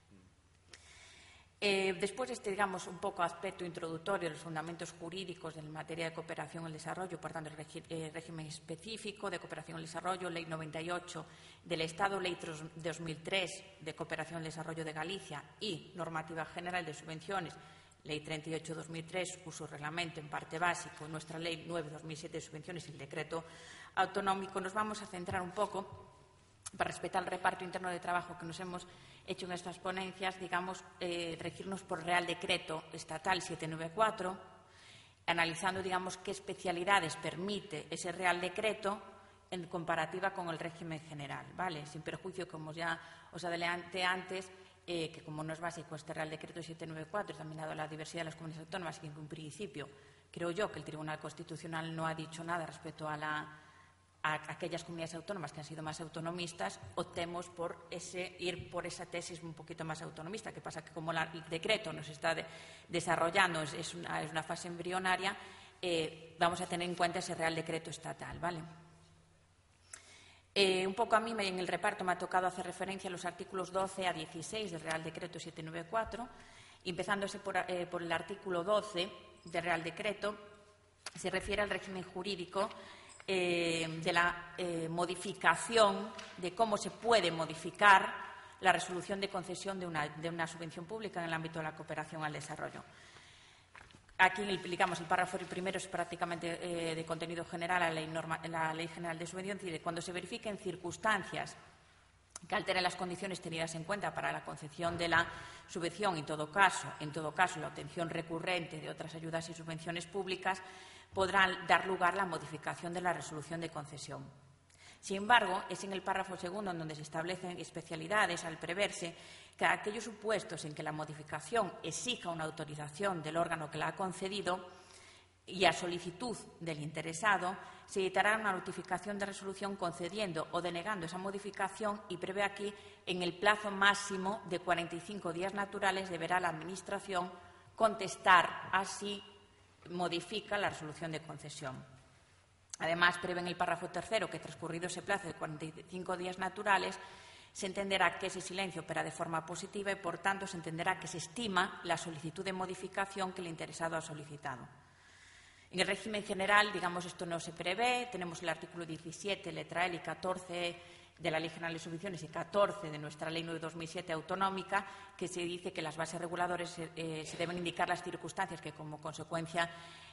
Eh, después de este, digamos, un poco aspecto introductorio de los fundamentos jurídicos en materia de cooperación al desarrollo, por tanto, el regi eh, régimen específico de cooperación al desarrollo, Ley noventa y ocho del Estado, Ley dos mil tres de cooperación al desarrollo de Galicia y normativa general de subvenciones, Ley treinta y ocho barra dos mil tres, cuyo reglamento en parte básico, nuestra Ley nueve barra dos mil siete de subvenciones y el decreto autonómico, nos vamos a centrar un poco, para respetar el reparto interno de trabajo que nos hemos hecho en estas ponencias, digamos, eh, regirnos por Real Decreto Estatal setecientos noventa y cuatro, analizando, digamos, qué especialidades permite ese Real Decreto en comparativa con el régimen general, ¿vale? Sin perjuicio, como ya os adelanté antes, eh, que como no es básico este Real Decreto setecientos noventa y cuatro, examinado a la diversidad de las comunidades autónomas, y en un principio creo yo que el Tribunal Constitucional no ha dicho nada respecto a la a aquellas comunidades autónomas que han sido más autonomistas, optemos por ese, ir por esa tesis un poquito más autonomista. Que pasa que como la, el decreto nos está de, desarrollando, es, es, una, es una fase embrionaria, eh, vamos a tener en cuenta ese Real Decreto Estatal, ¿vale? Eh, un poco a mí me, en el reparto me ha tocado hacer referencia a los artículos doce a dieciséis del Real Decreto setecientos noventa y cuatro, empezándose por, eh, por el artículo doce del Real Decreto, se refiere al régimen jurídico Eh, de la eh, modificación, de cómo se puede modificar la resolución de concesión de una, de una subvención pública en el ámbito de la cooperación al desarrollo. Aquí explicamos el párrafo primero, es prácticamente eh, de contenido general a la ley, norma, la ley General de Subvención, dice, cuando se verifiquen circunstancias que alteren las condiciones tenidas en cuenta para la concesión de la subvención, en todo caso, en todo caso la obtención recurrente de otras ayudas y subvenciones públicas, podrán dar lugar a la modificación de la resolución de concesión. Sin embargo, es en el párrafo segundo en donde se establecen especialidades al preverse que aquellos supuestos en que la modificación exija una autorización del órgano que la ha concedido y a solicitud del interesado, se dictará una notificación de resolución concediendo o denegando esa modificación, y prevé aquí, en el plazo máximo de cuarenta y cinco días naturales, deberá la Administración contestar así modifica la resolución de concesión. Además, prevé en el párrafo tercero que, transcurrido ese plazo de cuarenta y cinco días naturales, se entenderá que ese silencio opera de forma positiva y, por tanto, se entenderá que se estima la solicitud de modificación que el interesado ha solicitado. En el régimen general, digamos, esto no se prevé. Tenemos el artículo diecisiete, letra L, y catorce de la Ley General de Subvenciones y catorce de nuestra Ley nueve barra dos mil siete autonómica, que se dice que las bases reguladoras eh, se deben indicar las circunstancias que, como consecuencia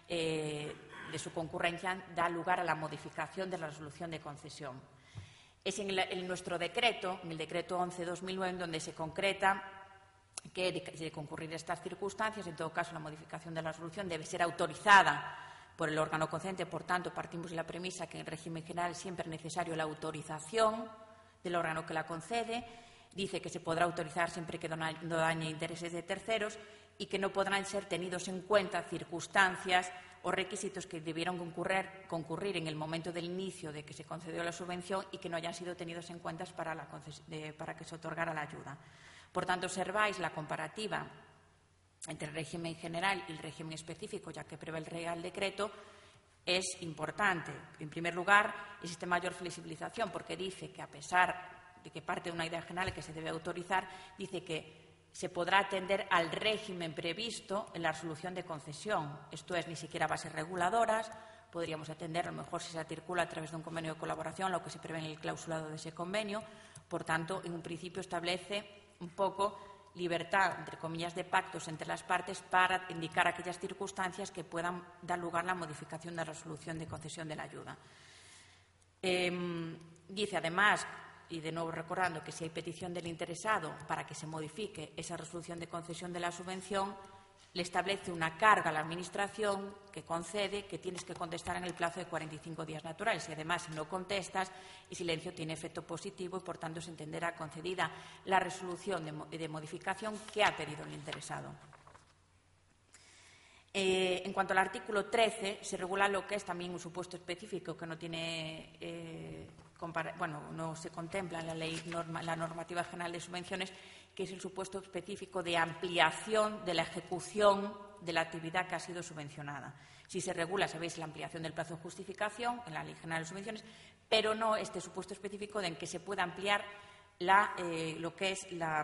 eh, de su concurrencia, da lugar a la modificación de la resolución de concesión. Es en, el, en nuestro decreto, en el decreto once barra dos mil nueve, en donde se concreta que, de, de concurrir estas circunstancias, en todo caso, la modificación de la resolución debe ser autorizada por el órgano concedente. Por tanto, partimos de la premisa que en el régimen general siempre es necesario la autorización del órgano que la concede. Dice que se podrá autorizar siempre que no dañe intereses de terceros y que no podrán ser tenidos en cuenta circunstancias o requisitos que debieron concurrir, concurrir en el momento del inicio de que se concedió la subvención y que no hayan sido tenidos en cuenta para, la, de, para que se otorgara la ayuda. Por tanto, observáis la comparativa entre el régimen general y el régimen específico, ya que prevé el Real Decreto, es importante. En primer lugar, existe mayor flexibilización, porque dice que, a pesar de que parte de una idea general que se debe autorizar, dice que se podrá atender al régimen previsto en la resolución de concesión. Esto es, ni siquiera bases reguladoras. Podríamos atender, a lo mejor, si se articula a través de un convenio de colaboración, lo que se prevé en el clausulado de ese convenio. Por tanto, en un principio establece un poco libertad, entre comillas, de pactos entre las partes para indicar aquellas circunstancias que puedan dar lugar a la modificación de la resolución de concesión de la ayuda. Eh, dice, además, y de nuevo recordando, que si hay petición del interesado para que se modifique esa resolución de concesión de la subvención, le establece una carga a la Administración que concede que tienes que contestar en el plazo de cuarenta y cinco días naturales. Y además, si no contestas, el silencio tiene efecto positivo y, por tanto, se entenderá concedida la resolución de, de modificación que ha pedido el interesado. Eh, en cuanto al artículo trece, se regula lo que es también un supuesto específico que no tiene, eh, bueno, no se contempla en la ley norma, la normativa general de subvenciones, que es el supuesto específico de ampliación de la ejecución de la actividad que ha sido subvencionada. Si se regula, sabéis, la ampliación del plazo de justificación en la ley general de subvenciones, pero no este supuesto específico de en que se pueda ampliar la, eh, lo que es la.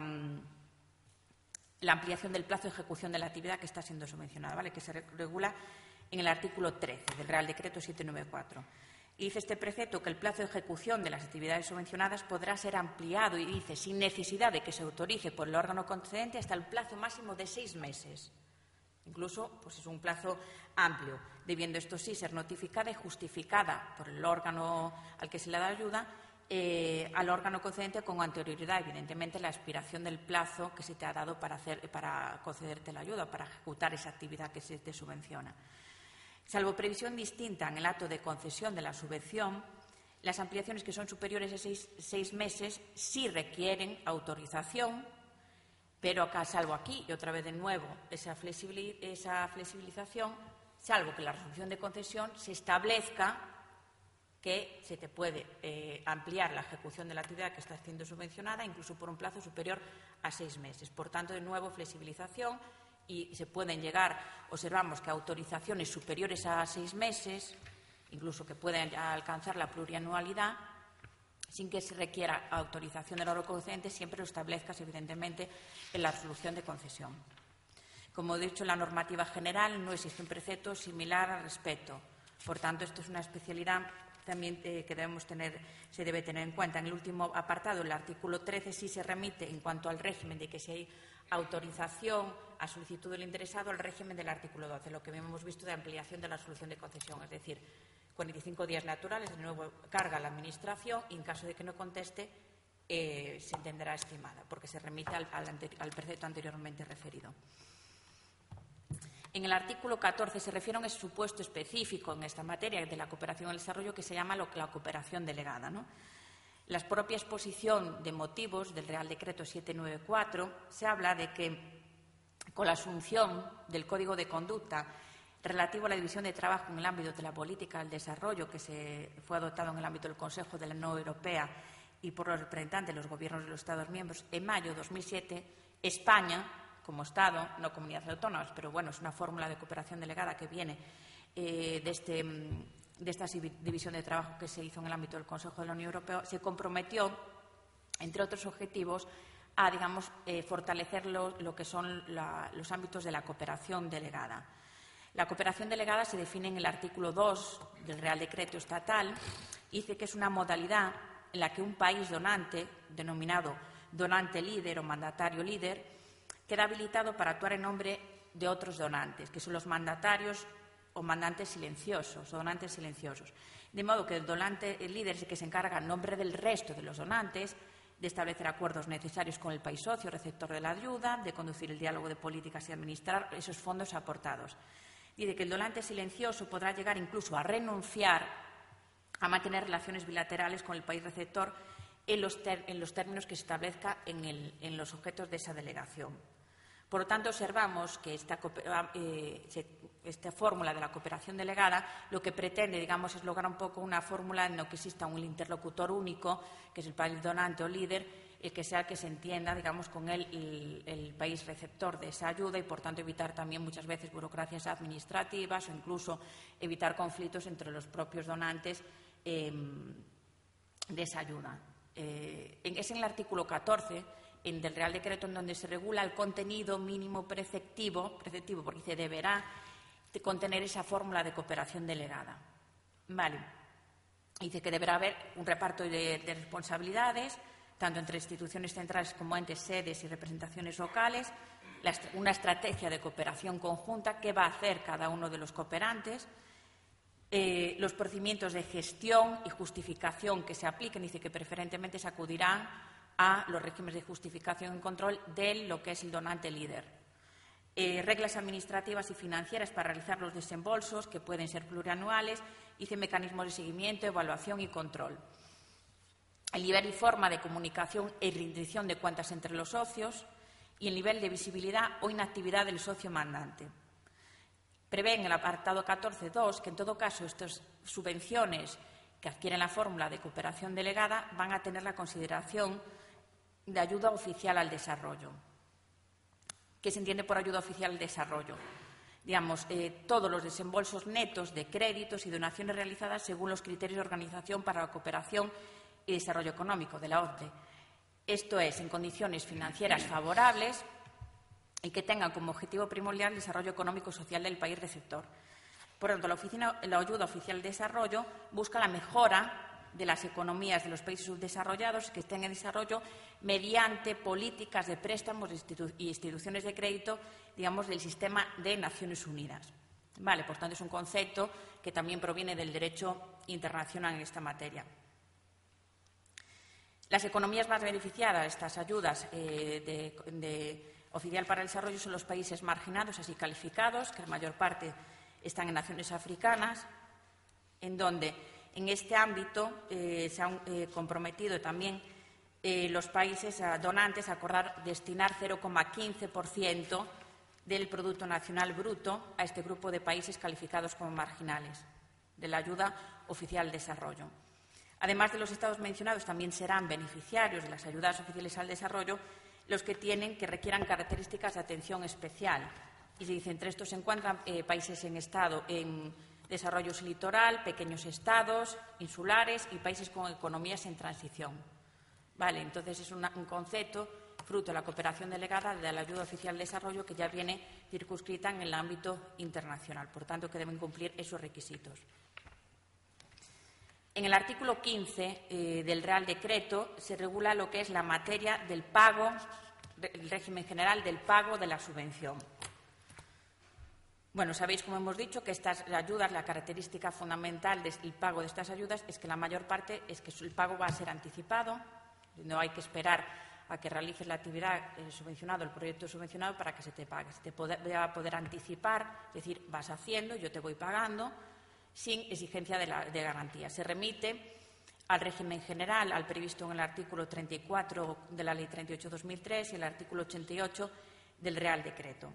la ampliación del plazo de ejecución de la actividad que está siendo subvencionada, ¿vale? Que se regula en el artículo trece del Real Decreto setecientos noventa y cuatro. Y dice este precepto que el plazo de ejecución de las actividades subvencionadas podrá ser ampliado, y dice, sin necesidad de que se autorice por el órgano concedente, hasta el plazo máximo de seis meses. Incluso, pues es un plazo amplio, debiendo esto sí ser notificada y justificada por el órgano al que se le da ayuda, Eh, al órgano concedente con anterioridad, evidentemente, la expiración del plazo que se te ha dado para, hacer, para concederte la ayuda, para ejecutar esa actividad que se te subvenciona. Salvo previsión distinta en el acto de concesión de la subvención, las ampliaciones que son superiores a seis, seis meses sí requieren autorización, pero acá, salvo aquí, y otra vez de nuevo, esa, flexibil, esa flexibilización, salvo que la resolución de concesión se establezca que se te puede eh, ampliar la ejecución de la actividad que está siendo subvencionada, incluso por un plazo superior a seis meses. Por tanto, de nuevo, flexibilización, y se pueden llegar, observamos que autorizaciones superiores a seis meses, incluso que pueden alcanzar la plurianualidad, sin que se requiera autorización del órgano concedente, siempre lo establezcas, evidentemente, en la resolución de concesión. Como he dicho, en la normativa general no existe un precepto similar al respecto. Por tanto, esto es una especialidad también eh, que debemos tener, se debe tener en cuenta. En el último apartado, el artículo trece, sí se remite en cuanto al régimen de que si hay autorización a solicitud del interesado al régimen del artículo doce, lo que hemos visto de ampliación de la resolución de concesión, es decir, cuarenta y cinco días naturales, de nuevo carga a la Administración, y en caso de que no conteste, eh, se entenderá estimada, porque se remite al, al, al precepto anteriormente referido. En el artículo catorce se refiere a un supuesto específico en esta materia de la cooperación al desarrollo que se llama lo, la cooperación delegada, ¿no? La propia exposición de motivos del Real Decreto setecientos noventa y cuatro se habla de que con la asunción del Código de Conducta relativo a la división de trabajo en el ámbito de la política del desarrollo que se fue adoptado en el ámbito del Consejo de la Unión Europea y por los representantes de los gobiernos de los Estados miembros en mayo de dos mil siete, España, como Estado, no comunidades autónomas, pero bueno, es una fórmula de cooperación delegada que viene eh, de, este, de esta división de trabajo que se hizo en el ámbito del Consejo de la Unión Europea, se comprometió, entre otros objetivos, a, digamos, eh, fortalecer lo, lo que son la, los ámbitos de la cooperación delegada. La cooperación delegada se define en el artículo dos del Real Decreto Estatal y dice que es una modalidad en la que un país donante, denominado donante líder o mandatario líder, queda habilitado para actuar en nombre de otros donantes, que son los mandatarios o mandantes silenciosos o donantes silenciosos. De modo que el donante el líder es el que se encarga en nombre del resto de los donantes de establecer acuerdos necesarios con el país socio receptor de la ayuda, de conducir el diálogo de políticas y administrar esos fondos aportados. Dice que el donante silencioso podrá llegar incluso a renunciar a mantener relaciones bilaterales con el país receptor en los, ter en los términos que se establezca en, el, en los objetos de esa delegación. Por lo tanto, observamos que esta, eh, esta fórmula de la cooperación delegada lo que pretende, digamos, es lograr un poco una fórmula en la que exista un interlocutor único, que es el país donante o líder, el que sea el que se entienda, digamos, con él el, el país receptor de esa ayuda y, por tanto, evitar también muchas veces burocracias administrativas o incluso evitar conflictos entre los propios donantes eh, de esa ayuda. Eh, es en el artículo catorce en del Real Decreto en donde se regula el contenido mínimo preceptivo, preceptivo porque se deberá de contener esa fórmula de cooperación delegada. Vale. Dice que deberá haber un reparto de, de responsabilidades, tanto entre instituciones centrales como entes, sedes y representaciones locales, la, una estrategia de cooperación conjunta, qué va a hacer cada uno de los cooperantes, eh, los procedimientos de gestión y justificación que se apliquen, dice que preferentemente se acudirán a los regímenes de justificación y control de lo que es el donante líder. eh, reglas administrativas y financieras para realizar los desembolsos, que pueden ser plurianuales, y mecanismos de seguimiento, evaluación y control. El nivel y forma de comunicación e rendición de cuentas entre los socios y el nivel de visibilidad o inactividad del socio mandante. Prevé en el apartado catorce punto dos que, en todo caso, estas subvenciones que adquieren la fórmula de cooperación delegada van a tener la consideración de ayuda oficial al desarrollo. ¿Qué se entiende por ayuda oficial al desarrollo? Digamos, eh, todos los desembolsos netos de créditos y donaciones realizadas según los criterios de organización para la cooperación y desarrollo económico de la O C D E. Esto es, en condiciones financieras favorables y que tengan como objetivo primordial el desarrollo económico y social del país receptor. Por tanto, la, oficina, la ayuda oficial al desarrollo busca la mejora de las economías de los países subdesarrollados que estén en desarrollo mediante políticas de préstamos y instituciones de crédito, digamos, del sistema de Naciones Unidas. Vale, por tanto, es un concepto que también proviene del derecho internacional en esta materia. Las economías más beneficiadas de estas ayudas eh, de, de oficial para el desarrollo son los países marginados, así calificados, que la mayor parte están en naciones africanas, en donde en este ámbito eh, se han eh, comprometido también eh, los países a, donantes a acordar destinar cero coma quince por ciento del Producto Nacional Bruto a este grupo de países calificados como marginales de la ayuda oficial al desarrollo. Además de los estados mencionados, también serán beneficiarios de las ayudas oficiales al desarrollo los que tienen que requieran características de atención especial. Y se dice, entre estos se encuentran eh, países en estado en desarrollo litoral, pequeños estados, insulares y países con economías en transición. Vale, entonces es una, un concepto fruto de la cooperación delegada de la ayuda oficial al desarrollo que ya viene circunscrita en el ámbito internacional. Por tanto, que deben cumplir esos requisitos. En el artículo quince eh, del Real Decreto se regula lo que es la materia del pago, el régimen general del pago de la subvención. Bueno, sabéis, como hemos dicho, que estas ayudas, la característica fundamental del pago de estas ayudas es que la mayor parte es que el pago va a ser anticipado, no hay que esperar a que realices la actividad eh, subvencionada, el proyecto subvencionado para que se te pague. Se te va a poder anticipar, es decir, vas haciendo, yo te voy pagando, sin exigencia de, la, de garantía. Se remite al régimen general, al previsto en el artículo treinta y cuatro de la Ley treinta y ocho barra dos mil tres y el artículo ochenta y ocho del Real Decreto.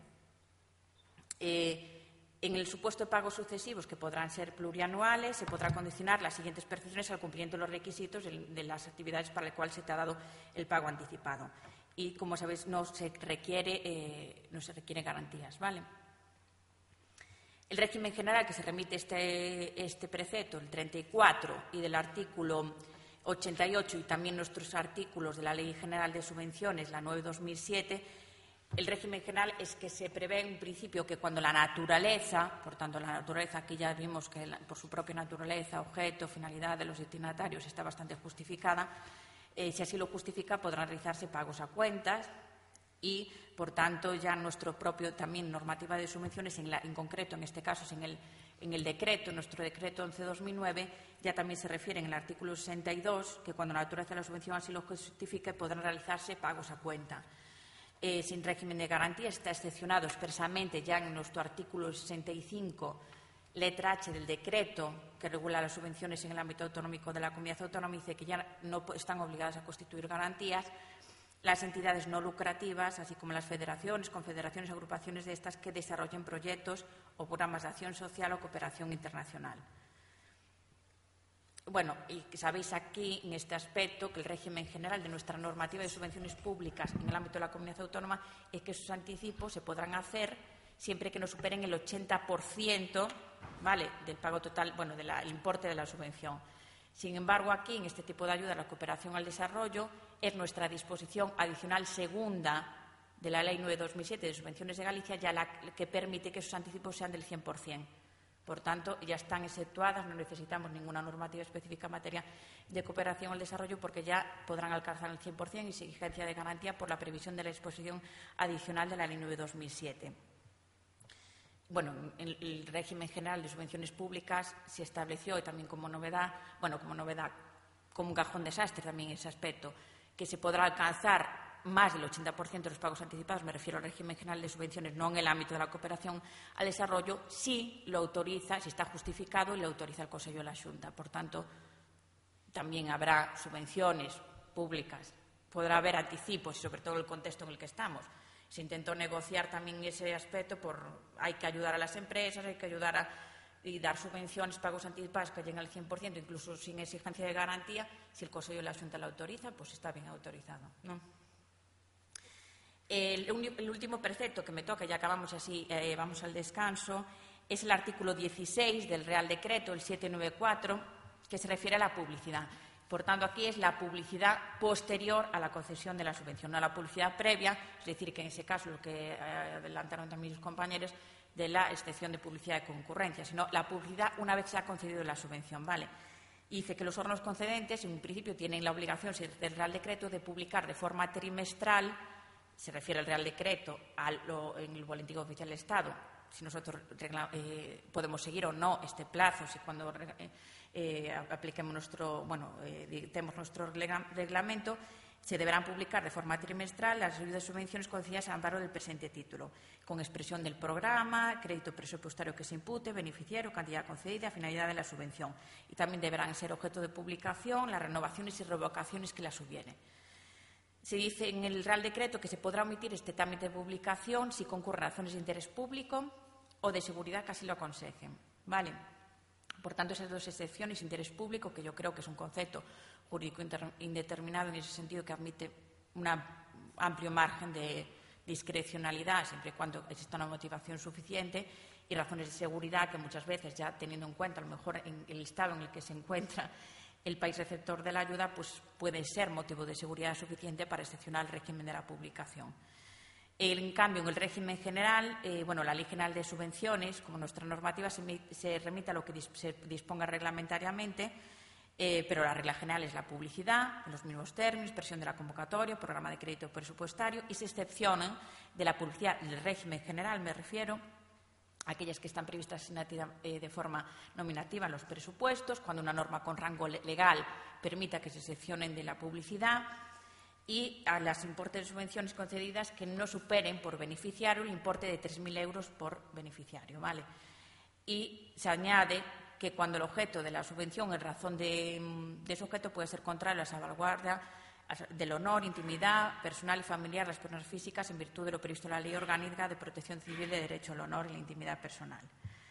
Eh, en el supuesto de pagos sucesivos, que podrán ser plurianuales, se podrá condicionar las siguientes prestaciones al cumplimiento de los requisitos de, de las actividades para las cuales se te ha dado el pago anticipado. Y, como sabéis, no se requiere, eh, no se requieren garantías, ¿vale? El régimen general que se remite este, este precepto, el treinta y cuatro, y del artículo ochenta y ocho, y también nuestros artículos de la Ley General de Subvenciones, la nueve barra dos mil siete, el régimen general es que se prevé en principio que cuando la naturaleza, por tanto la naturaleza, aquí ya vimos que la, por su propia naturaleza, objeto, finalidad de los destinatarios está bastante justificada, eh, si así lo justifica podrán realizarse pagos a cuentas y, por tanto, ya nuestro propio también normativa de subvenciones, en, la, en concreto, en este caso, en el, en el decreto, nuestro decreto once barra dos mil nueve, ya también se refiere en el artículo sesenta y dos que cuando la naturaleza de la subvención así lo justifique podrán realizarse pagos a cuenta. Eh, sin régimen de garantía está excepcionado expresamente ya en nuestro artículo sesenta y cinco, letra H del decreto que regula las subvenciones en el ámbito autonómico de la comunidad autónoma, dice que ya no están obligadas a constituir garantías las entidades no lucrativas, así como las federaciones, confederaciones, agrupaciones de estas que desarrollen proyectos o programas de acción social o cooperación internacional. Bueno, y sabéis aquí, en este aspecto, que el régimen general de nuestra normativa de subvenciones públicas en el ámbito de la comunidad autónoma es que esos anticipos se podrán hacer siempre que no superen el ochenta por ciento, ¿vale?, del pago total, bueno, del importe de la subvención. Sin embargo, aquí, en este tipo de ayuda a la cooperación al desarrollo, es nuestra disposición adicional segunda de la Ley nueve barra dos mil siete de subvenciones de Galicia ya la que permite que esos anticipos sean del cien por cien. Por tanto, ya están exceptuadas, no necesitamos ninguna normativa específica en materia de cooperación al desarrollo porque ya podrán alcanzar el cien por cien y sin exigencia de garantía por la previsión de la disposición adicional de la Ley nueve barra dos mil siete. Bueno, en el régimen general de subvenciones públicas se estableció, y también como novedad, bueno, como novedad, como un cajón desastre también ese aspecto, que se podrá alcanzar más del ochenta por ciento de los pagos anticipados, me refiero al régimen general de subvenciones, no en el ámbito de la cooperación al desarrollo, si lo autoriza, si está justificado y lo autoriza el Consello de la Xunta. Por tanto, también habrá subvenciones públicas, podrá haber anticipos, y sobre todo en el contexto en el que estamos. Se intentó negociar también ese aspecto, por hay que ayudar a las empresas, hay que ayudar a y dar subvenciones, pagos anticipados que lleguen al cien por ciento, incluso sin exigencia de garantía. Si el Consello de la Xunta lo autoriza, pues está bien autorizado, ¿no? El, el último precepto que me toca, ya acabamos así, eh, vamos al descanso, es el artículo dieciséis del Real Decreto, el setecientos noventa y cuatro, que se refiere a la publicidad. Por tanto, aquí es la publicidad posterior a la concesión de la subvención, no la publicidad previa, es decir, que en ese caso, lo que eh, adelantaron también los compañeros, de la excepción de publicidad de concurrencia, sino la publicidad una vez se ha concedido la subvención, ¿vale? Y dice que los órganos concedentes, en un principio, tienen la obligación del Real Decreto de publicar de forma trimestral, se refiere al Real Decreto a lo, en el Boletín Oficial del Estado, si nosotros eh, podemos seguir o no este plazo, si cuando eh, eh, apliquemos nuestro, bueno, eh, dictemos nuestro reglamento, se deberán publicar de forma trimestral las ayudas y subvenciones concedidas al amparo del presente título, con expresión del programa, crédito presupuestario que se impute, beneficiario, cantidad concedida, finalidad de la subvención. Y también deberán ser objeto de publicación las renovaciones y revocaciones que las hubiere. Se dice en el Real Decreto que se podrá omitir este trámite de publicación si concurren razones de interés público o de seguridad que así lo aconsejen, ¿vale? Por tanto, esas dos excepciones, interés público, que yo creo que es un concepto jurídico indeterminado en ese sentido, que admite un amplio margen de discrecionalidad siempre y cuando exista una motivación suficiente, y razones de seguridad que muchas veces, ya teniendo en cuenta a lo mejor en el estado en el que se encuentra el país receptor de la ayuda, pues puede ser motivo de seguridad suficiente para excepcionar el régimen de la publicación. En cambio, en el régimen general, eh, bueno, la Ley General de Subvenciones, como nuestra normativa, se, se remite a lo que dis, se disponga reglamentariamente, eh, pero la regla general es la publicidad, en los mismos términos, expresión de la convocatoria, programa de crédito presupuestario, y se excepcionan de la publicidad del régimen general, me refiero, aquellas que están previstas eh, de forma nominativa en los presupuestos, cuando una norma con rango legal permita que se excepcionen de la publicidad, y a las importes de subvenciones concedidas que no superen por beneficiario el importe de tres mil euros por beneficiario, ¿vale? Y se añade que cuando el objeto de la subvención en razón de, de ese objeto puede ser contrario a la salvaguardia del honor, intimidad personal y familiar de las personas físicas en virtud de lo previsto en la Ley Orgánica de Protección Civil de Derecho al Honor y la Intimidad Personal.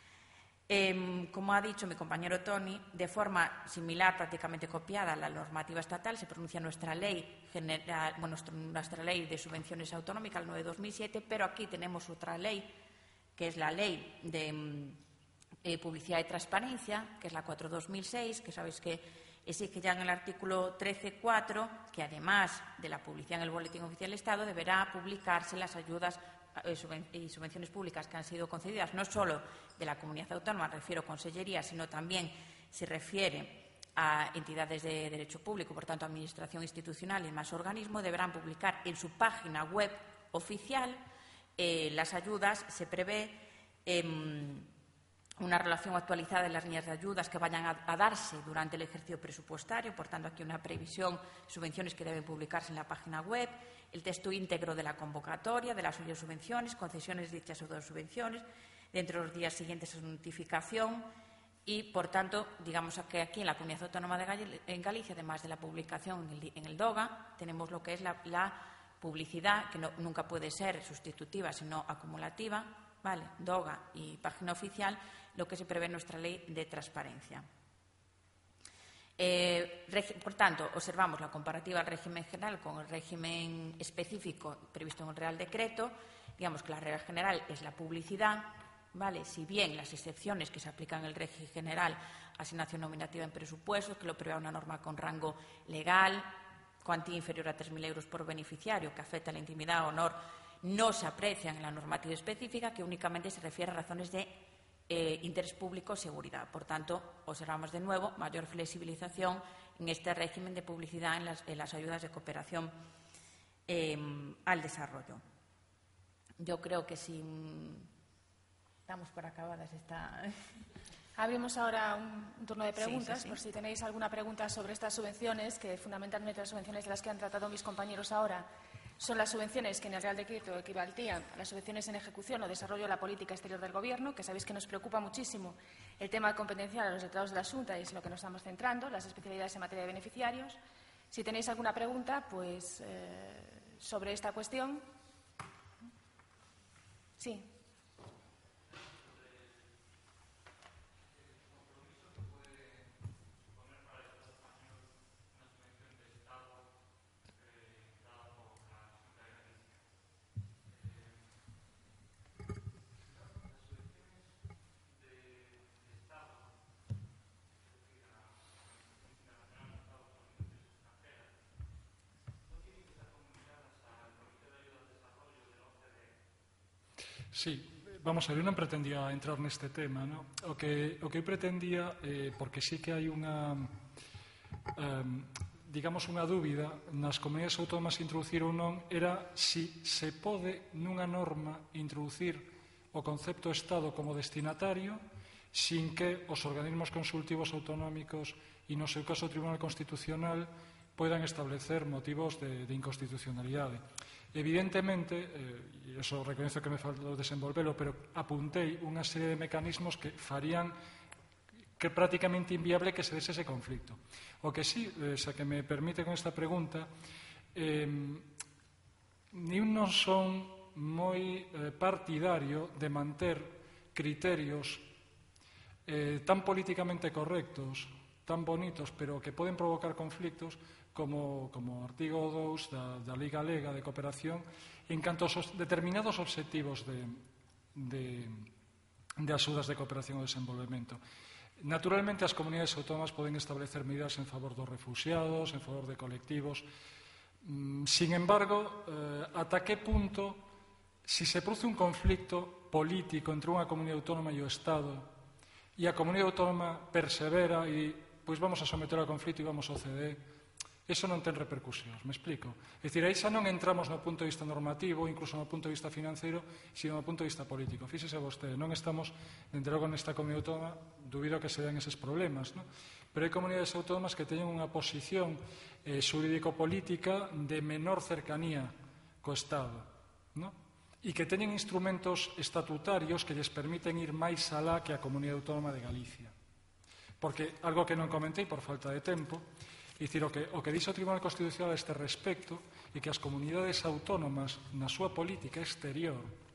Eh, como ha dicho mi compañero Tony, de forma similar, prácticamente copiada a la normativa estatal, se pronuncia nuestra ley, general, bueno, nuestra ley de subvenciones autonómicas, el nueve barra dos mil siete, pero aquí tenemos otra ley, que es la ley de eh, publicidad y transparencia, que es la cuatro barra dos mil seis, que sabéis que exige ya en el artículo trece punto cuatro que, además de la publicidad en el Boletín Oficial del Estado, deberá publicarse las ayudas y subvenciones públicas que han sido concedidas, no solo de la comunidad autónoma, refiero a consellería, sino también se refiere a entidades de derecho público, por tanto, administración institucional y demás organismos, deberán publicar en su página web oficial eh, las ayudas. Se prevé eh, una relación actualizada de las líneas de ayudas que vayan a, a darse durante el ejercicio presupuestario, por tanto, aquí una previsión de subvenciones que deben publicarse en la página web, el texto íntegro de la convocatoria, de las subvenciones, concesiones de dichas subvenciones, dentro de los días siguientes a su notificación y, por tanto, digamos que aquí en la Comunidad Autónoma de Gal en Galicia, además de la publicación en el, en el DOGA, tenemos lo que es la, la publicidad, que no, nunca puede ser sustitutiva, sino acumulativa, ¿vale? DOGA y página oficial, lo que se prevé en nuestra ley de transparencia. Eh, por tanto, observamos la comparativa al régimen general con el régimen específico previsto en el Real Decreto. Digamos que la regla general es la publicidad, ¿vale? Si bien las excepciones que se aplican en el régimen general, asignación nominativa en presupuestos, que lo prevé una norma con rango legal, cuantía inferior a tres mil euros por beneficiario, que afecta a la intimidad o honor, no se aprecian en la normativa específica, que únicamente se refiere a razones de Eh, interés público o seguridad. Por tanto, observamos de nuevo mayor flexibilización en este régimen de publicidad en las, en las ayudas de cooperación eh, al desarrollo. Yo creo que si damos por acabadas esta... Abrimos ahora un, un turno de preguntas, sí, sí, sí. por si tenéis alguna pregunta sobre estas subvenciones, que fundamentalmente las subvenciones de las que han tratado mis compañeros ahora son las subvenciones que en el Real Decreto equivalían a las subvenciones en ejecución o desarrollo de la política exterior del Gobierno, que sabéis que nos preocupa muchísimo el tema competencial a los letrados de la Xunta y es lo que nos estamos centrando, las especialidades en materia de beneficiarios. Si tenéis alguna pregunta, pues, eh, sobre esta cuestión. Sí. Sí, vamos a ver, eu non pretendía entrar neste tema, no? O que, o que eu pretendía, eh, porque sí que hai unha, eh, digamos, unha dúbida nas comunidades autónomas introducir ou non, era si se pode nunha norma introducir o concepto Estado como destinatario sin que os organismos consultivos autonómicos e, no seu caso, o Tribunal Constitucional poidan establecer motivos de, de inconstitucionalidade. Evidentemente, eh, e iso recoñezo que me faltou desenvolvelo, pero apuntei unha serie de mecanismos que farían que é prácticamente inviable que se dese ese conflicto. O que sí, eh, xa que me permite con esta pregunta, eh, eu non son moi eh, partidario de manter criterios eh, tan políticamente correctos, tan bonitos, pero que poden provocar conflictos, como, como artigo dous da, da Lei Galega de Cooperación en canto aos determinados obxectivos de, de, de axudas de cooperación ao desenvolvemento. Naturalmente, as comunidades autónomas poden establecer medidas en favor dos refuxiados, en favor de colectivos. Sin embargo, eh, ata que punto, si se produce un conflicto político entre unha comunidade autónoma e o Estado, e a comunidade autónoma persevera e, pois, vamos a someter ao conflito e vamos ao C D E, eso non ten repercusións, me explico? É dicir, aí xa non entramos no punto de vista normativo, incluso no punto de vista financeiro, sino no punto de vista político. Fíxese vostede, non estamos, dentro logo, nesta comunidade autónoma, dubido que se den eses problemas, non? Pero hai comunidades autónomas que teñen unha posición eh, xurídico-política de menor cercanía co Estado, non? E que teñen instrumentos estatutarios que lles permiten ir máis alá que a comunidade autónoma de Galicia. Porque, algo que non comentei por falta de tempo, é dicir, o que, o que dixo o Tribunal Constitucional a este respecto é que as comunidades autónomas na súa política exterior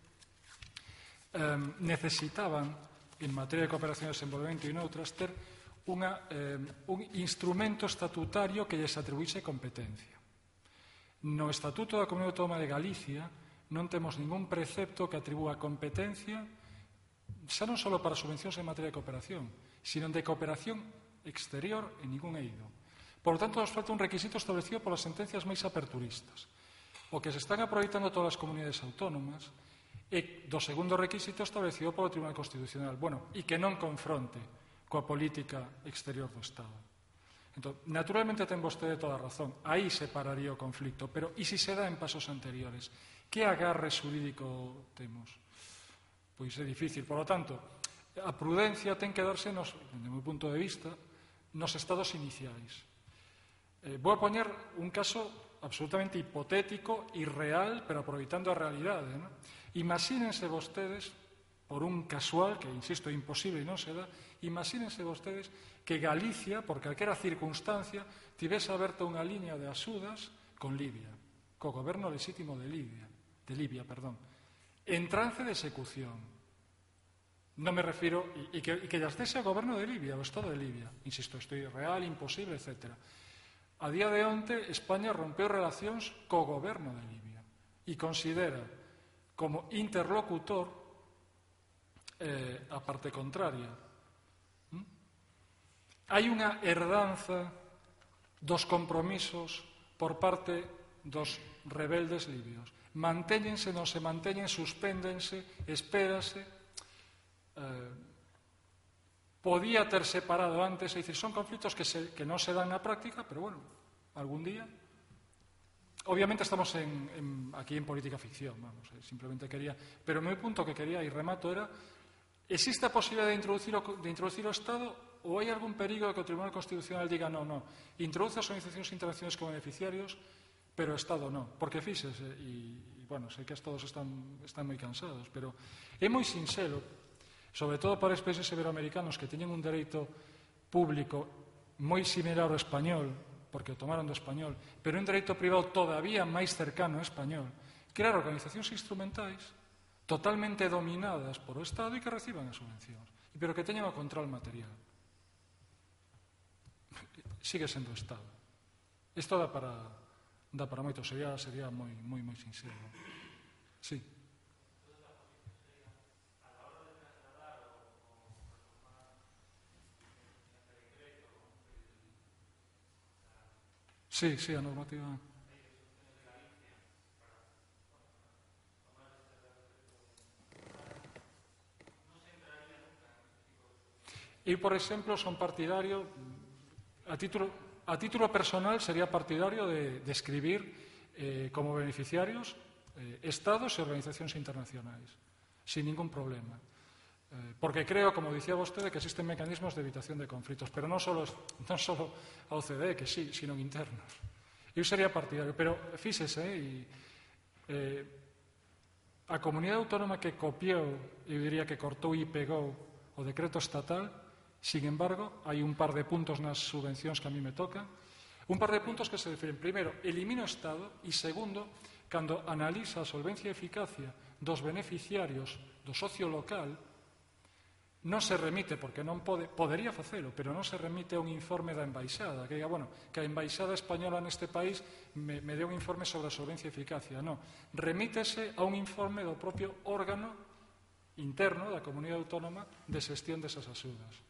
eh, necesitaban, en materia de cooperación e desenvolvemento e noutras, ter unha, eh, un instrumento estatutario que lles atribuíse competencia. No Estatuto da Comunidade Autónoma de Galicia non temos ningún precepto que atribúa competencia xa non só para subvencións en materia de cooperación, sino de cooperación exterior en ningún eido. Por lo tanto, nos falta un requisito establecido polas sentencias máis aperturistas. O que se están aproveitando todas as comunidades autónomas é do segundo requisito establecido polo Tribunal Constitucional. Bueno, e que non confronte coa política exterior do Estado. Entón, naturalmente ten vostede toda a razón. Aí se pararía o conflicto. Pero, e se se dá en pasos anteriores? Que agarre xurídico temos? Pois é difícil. Por lo tanto, a prudencia ten que darse, nos, dende o meu punto de vista, nos estados iniciais. Eh, vou a poñer un caso absolutamente hipotético, irreal, pero aproveitando a realidade, ¿no? Imagínense vostedes, por un casual, que, insisto, é imposible e non se dá, imagínense vostedes que Galicia, por calquera circunstancia, tivese aberta unha liña de axudas con Libia, co goberno lexítimo de Libia, de Libia, perdón, en trance de execución. Non me refiro, e que, e que llas dese ao goberno de Libia, ao Estado de Libia. Insisto, isto é irreal, imposible, etcétera. A día de onte, España rompeu relacións co goberno de Libia e considera como interlocutor eh, a parte contraria. ¿Mm? Hai unha herdanza dos compromisos por parte dos rebeldes libios. Mantéñense, non se manteñen, suspéndense, espérase. Eh, podía ter separado antes, é dicir, son conflitos que, se, que non se dan na práctica, pero, bueno, algún día. Obviamente estamos en, en, aquí en política ficción, vamos, eh, simplemente quería... Pero o meu punto que quería, e remato, era existe a posibilidade de introducir o, de introducir o Estado ou hai algún perigo de que o Tribunal Constitucional diga non, non, introduce as organizacións internacionais como beneficiarios, pero o Estado non. Porque fíxese, e, e bueno, sei que todos están, están moi cansados, pero é moi sinxelo, sobre todo para os países iberoamericanos que teñen un dereito público moi similar ao español, porque o tomaron do español, pero un dereito privado todavía máis cercano ao español, crear organizacións instrumentais totalmente dominadas por o Estado e que reciban as subvencións, pero que teñan o control material. Sigue sendo o Estado. Isto dá para, dá para moito, sería, sería moi, moi, moi sincero. Sí. Sí, sí, a normativa. Eu, por exemplo, son partidario, a título, a título personal, sería partidario de, de escribir eh, como beneficiarios eh, estados e organizacións internacionais, sin ningún problema. Eh, porque creo, como dicía vostede, que existen mecanismos de evitación de conflitos, pero non só non só a O C D E, que sí, sino internos. Eu sería partidario, pero fíxese, e, eh, a comunidade autónoma que copiou, eu diría que cortou e pegou o decreto estatal. Sin embargo, hai un par de puntos nas subvencións que a mí me tocan. Un par de puntos que se refiren, primeiro, elimina o Estado, e segundo, cando analiza a solvencia e eficacia dos beneficiarios do socio local, non se remite, porque non pode, podería facelo, pero non se remite a un informe da embaixada, que diga, bueno, que a embaixada española neste país me, me dé un informe sobre a solvencia e eficacia. Non, remítese a un informe do propio órgano interno da comunidade autónoma de xestión desas axudas.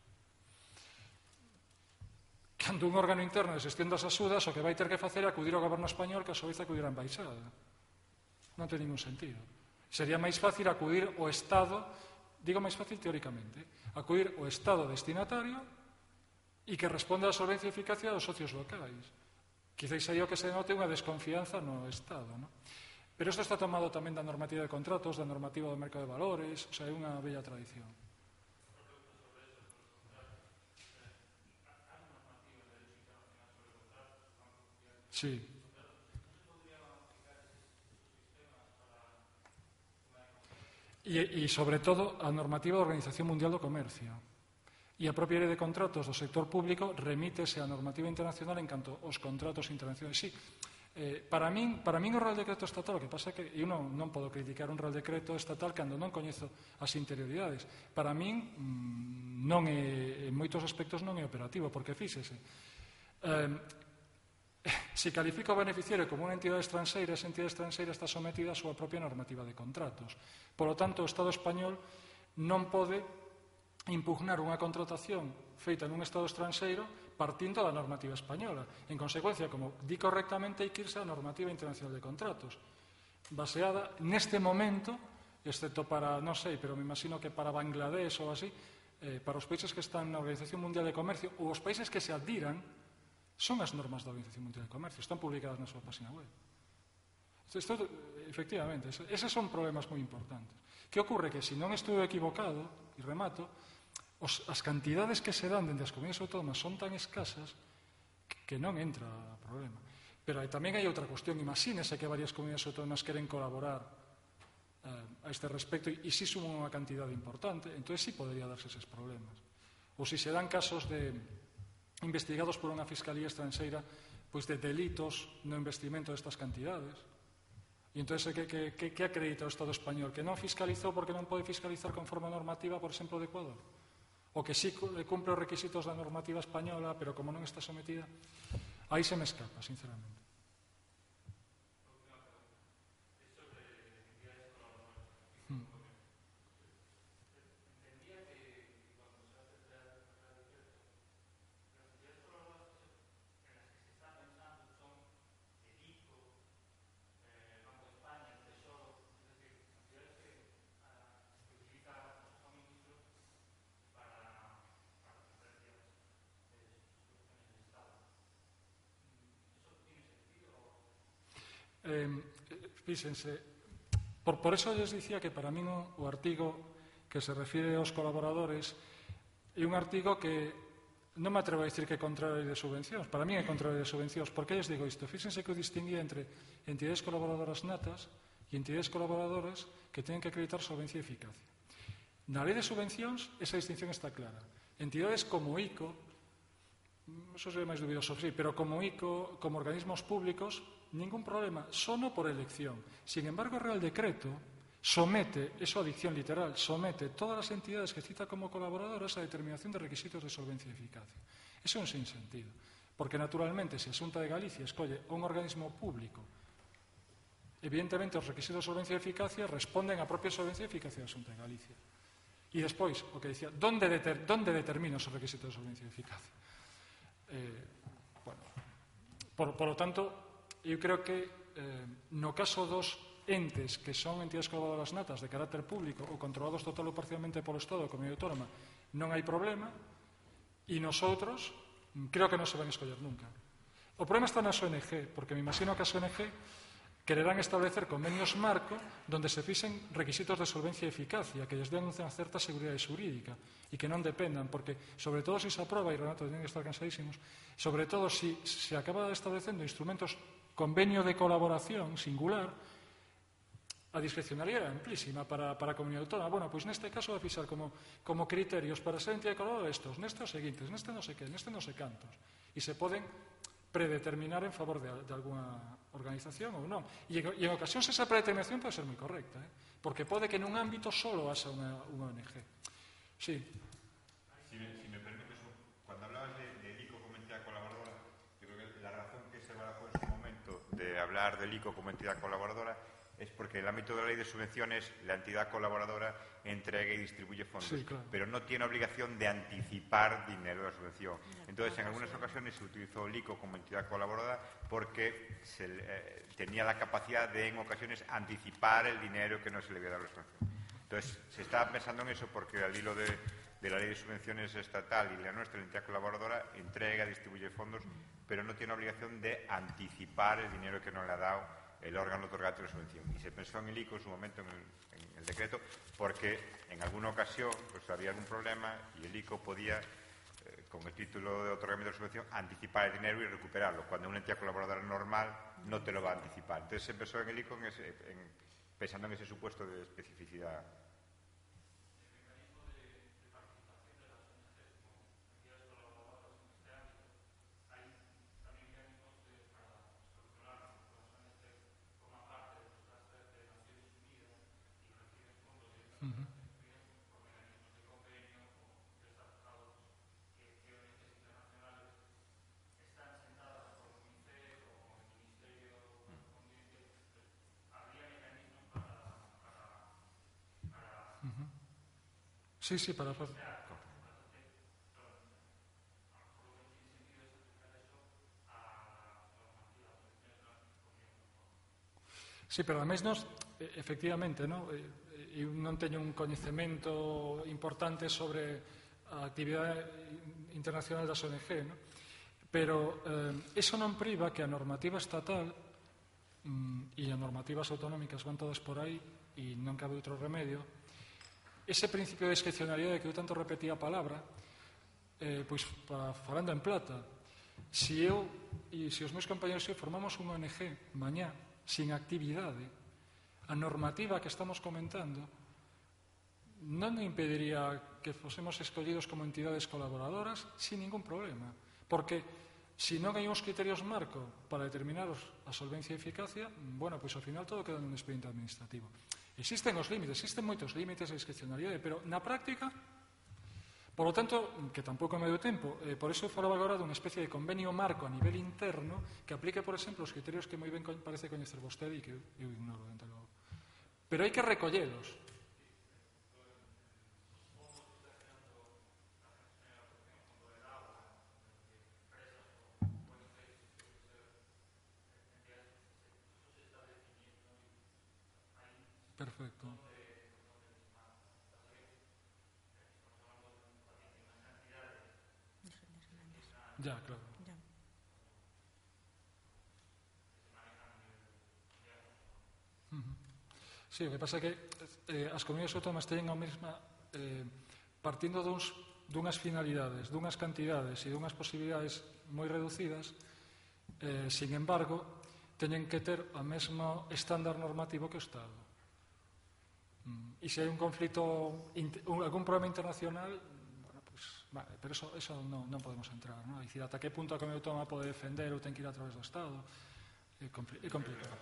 Cando un órgano interno de xestión das axudas, o que vai ter que facer é acudir ao goberno español, que a súa vez acudir á embaixada. Non ten ningún sentido. Sería máis fácil acudir ao Estado, digo máis fácil teóricamente, acudir ao Estado destinatario e que responda á solvencia e eficacia dos socios locais. Quizáis aí o que se note unha desconfianza no Estado, non? Pero isto está tomado tamén da normativa de contratos, da normativa do mercado de valores, o sea, é unha bella tradición. Sí. E, e, sobre todo, a normativa da Organización Mundial do Comercio. E a propia lei de contratos do sector público remítese á normativa internacional en canto aos contratos internacionais. Sí, eh, para min, para min o Real Decreto Estatal, o que pasa é que eu non, non podo criticar un Real Decreto Estatal cando non coñezo as interioridades. Para min, non é, en moitos aspectos non é operativo, porque fíxese, eh, se califica o beneficiario como unha entidade estranxeira, esa entidade estranxeira está sometida á súa propia normativa de contratos. Por lo tanto, o Estado español non pode impugnar unha contratación feita nun Estado estranxeiro partindo da normativa española. En consecuencia, como di correctamente, hai que irse á normativa internacional de contratos, baseada neste momento, excepto para, non sei, pero me imagino que para Bangladesh ou así, eh, para os países que están na Organización Mundial de Comercio ou os países que se adhiran, son as normas da Organización Mundial de Comercio, están publicadas na súa página web. Isto, efectivamente, eses son problemas moi importantes. Que ocorre? Que se non estou equivocado, e remato, os, as cantidades que se dan dende as comunidades autónomas son tan escasas que, que non entra a problema. Pero aí, tamén hai outra cuestión. Imagínese que varias comunidades autónomas queren colaborar eh, a este respecto e, e si suman unha cantidade importante, entón sí podría darse eses problemas. Ou si se dan casos de investigados por unha fiscalía estranxeira pois de delitos no investimento destas cantidades. E entón, que, que, que, que acredita o Estado español? Que non fiscalizou porque non pode fiscalizar conforme a normativa, por exemplo, de Ecuador? O que sí cumpre os requisitos da normativa española, pero como non está sometida? Aí se me escapa, sinceramente. Eh, fíxense, por, por eso les dicía que para min o, o artigo que se refire aos colaboradores é un artigo que non me atrevo a dicir que é contra a lei de subvencións. Para mí é contra a lei de subvencións. Por que lles digo isto? Fíxense que eu distinguía entre entidades colaboradoras natas e entidades colaboradoras que teñen que acreditar solvencia e eficacia. Na lei de subvencións, esa distinción está clara. Entidades como I C O, eso é máis dubidoso, sí, pero como I C O, como organismos públicos, ningún problema, sono por elección. Sin embargo, o Real Decreto somete, eso a dicción literal, somete todas as entidades que cita como colaboradoras a determinación de requisitos de solvencia e eficacia. Eso é un sinsentido, porque naturalmente, se a Xunta de Galicia escolle un organismo público, evidentemente os requisitos de solvencia e eficacia responden á propia solvencia e eficacia da Xunta de Galicia. E despois, o que dicía, donde, deter, donde determina os requisitos de solvencia e eficacia? Eh, bueno, por, por lo tanto, eu creo que eh, no caso dos entes que son entidades colaboradoras natas de carácter público ou controlados total ou parcialmente polo Estado ou Comunidade Autónoma, non hai problema, e nosotros creo que non se van a escoller nunca. O problema está nas O N G, porque me imagino que as O N G quererán establecer convenios marco donde se fixen requisitos de solvencia e eficacia que lles den unha certa seguridade xurídica e que non dependan, porque sobre todo se se aproba, e Renato teñen que estar cansadísimos, sobre todo se si se acaba establecendo instrumentos convenio de colaboración singular, a discrecionalidade é amplísima para, para a Comunidade Autónoma. Bueno, pois neste caso vai fixar como, como criterios para ser entidade colaboradora estos, nestes os seguintes, neste non sei que, neste non sei cantos. E se poden predeterminar en favor de, de alguna organización ou non. E, e en ocasións esa predeterminación pode ser moi correcta, eh? Porque pode que nun ámbito solo haxa unha, unha O N G. Sí. Si me, si me permites, cuando hablabas de, de I C O como entidad colaboradora, yo creo que la razón que se barajó en su momento de hablar del I C O como entidad colaboradora es porque en el ámbito de la ley de subvenciones la entidad colaboradora entrega y distribuye fondos, sí, claro, pero no tiene obligación de anticipar dinero de la subvención. Entonces, en algunas ocasiones se utilizó el I C O como entidad colaboradora porque se, eh, tenía la capacidad de, en ocasiones, anticipar el dinero que no se le había dado a la subvención. Entonces, se estaba pensando en eso porque al hilo de, de la ley de subvenciones estatal y la nuestra, la entidad colaboradora, entrega, distribuye fondos, pero no tiene obligación de anticipar el dinero que no le ha dado el órgano otorgante de la subvención. Y se pensó en el I C O en su momento, en el, en el decreto, porque en alguna ocasión pues, había algún problema y el I C O podía, eh, con el título de otorgamiento de la subvención, anticipar el dinero y recuperarlo, cuando una entidad colaboradora normal no te lo va a anticipar. Entonces se pensó en el I C O en ese, en, pensando en ese supuesto de especificidad. Sí, sí, para... Sí, pero ademais nos, efectivamente, no? Eu non teño un coñecemento importante sobre a actividade internacional das O N G, no? Pero eh, eso non priva que a normativa estatal mm, e as normativas autonómicas van todas por aí e non cabe outro remedio. Ese principio de discrecionalidade que eu tanto repetía a palabra, eh, pois, pa, falando en plata, se eu e se os meus compañeros e eu formamos unha O N G mañá, sin actividade, a normativa que estamos comentando non impediría que fosemos escollidos como entidades colaboradoras sin ningún problema, porque se non hai uns criterios marco para determinar a solvencia e eficacia, bueno, pois ao final todo queda nun expediente administrativo. Existen os límites, existen moitos límites de discrecionalidade, pero na práctica, por lo tanto, que tampouco me deu tempo, eh, por iso falaba agora dunha especie de convenio marco a nivel interno que aplique, por exemplo, os criterios que moi ben parece coñecer vostede e que eu, eu ignoro, dentro logo. Pero hai que recollelos. Perfecto. Ya, claro. Ya. Uh-huh. Sí, o que pasa é que eh, as comunidades autónomas teñen a mesma eh, partindo duns dunhas finalidades, dunhas cantidades e dunhas posibilidades moi reducidas, eh, sin embargo, teñen que ter o mesmo estándar normativo que o Estado. Mm. E se hai un conflito, un, algún problema internacional, bueno, pues, vale, pero eso, eso non, non podemos entrar, ¿no? É dicir, ata que punto a comunidade autónoma pode defender ou ten que ir a través do Estado. É, compli é complicado.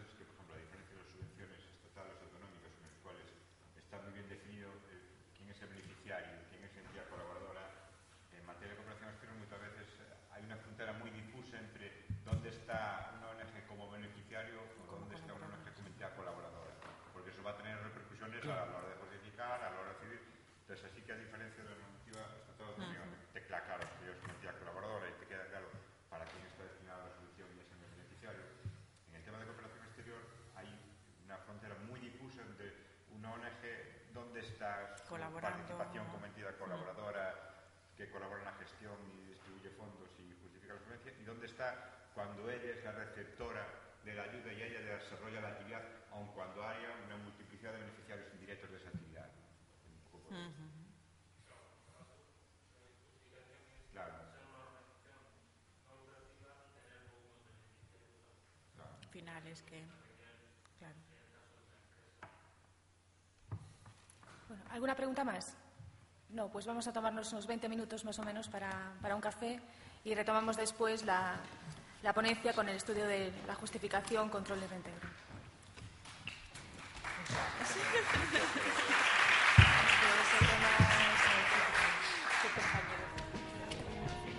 participación como entidad colaboradora que colabora en la gestión y distribuye fondos y justifica la subvencia, y dónde está cuando ella es la receptora de la ayuda y ella desarrolla la actividad, aun cuando haya una multiplicidad de beneficiarios indirectos de esa actividad. Uh-huh. Claro. Finales que... Claro. Bueno, ¿alguna pregunta más? No, pues vamos a tomarnos unos veinte minutos más o menos para, para un café y retomamos después la, la ponencia con el estudio de la justificación, control y reintegro.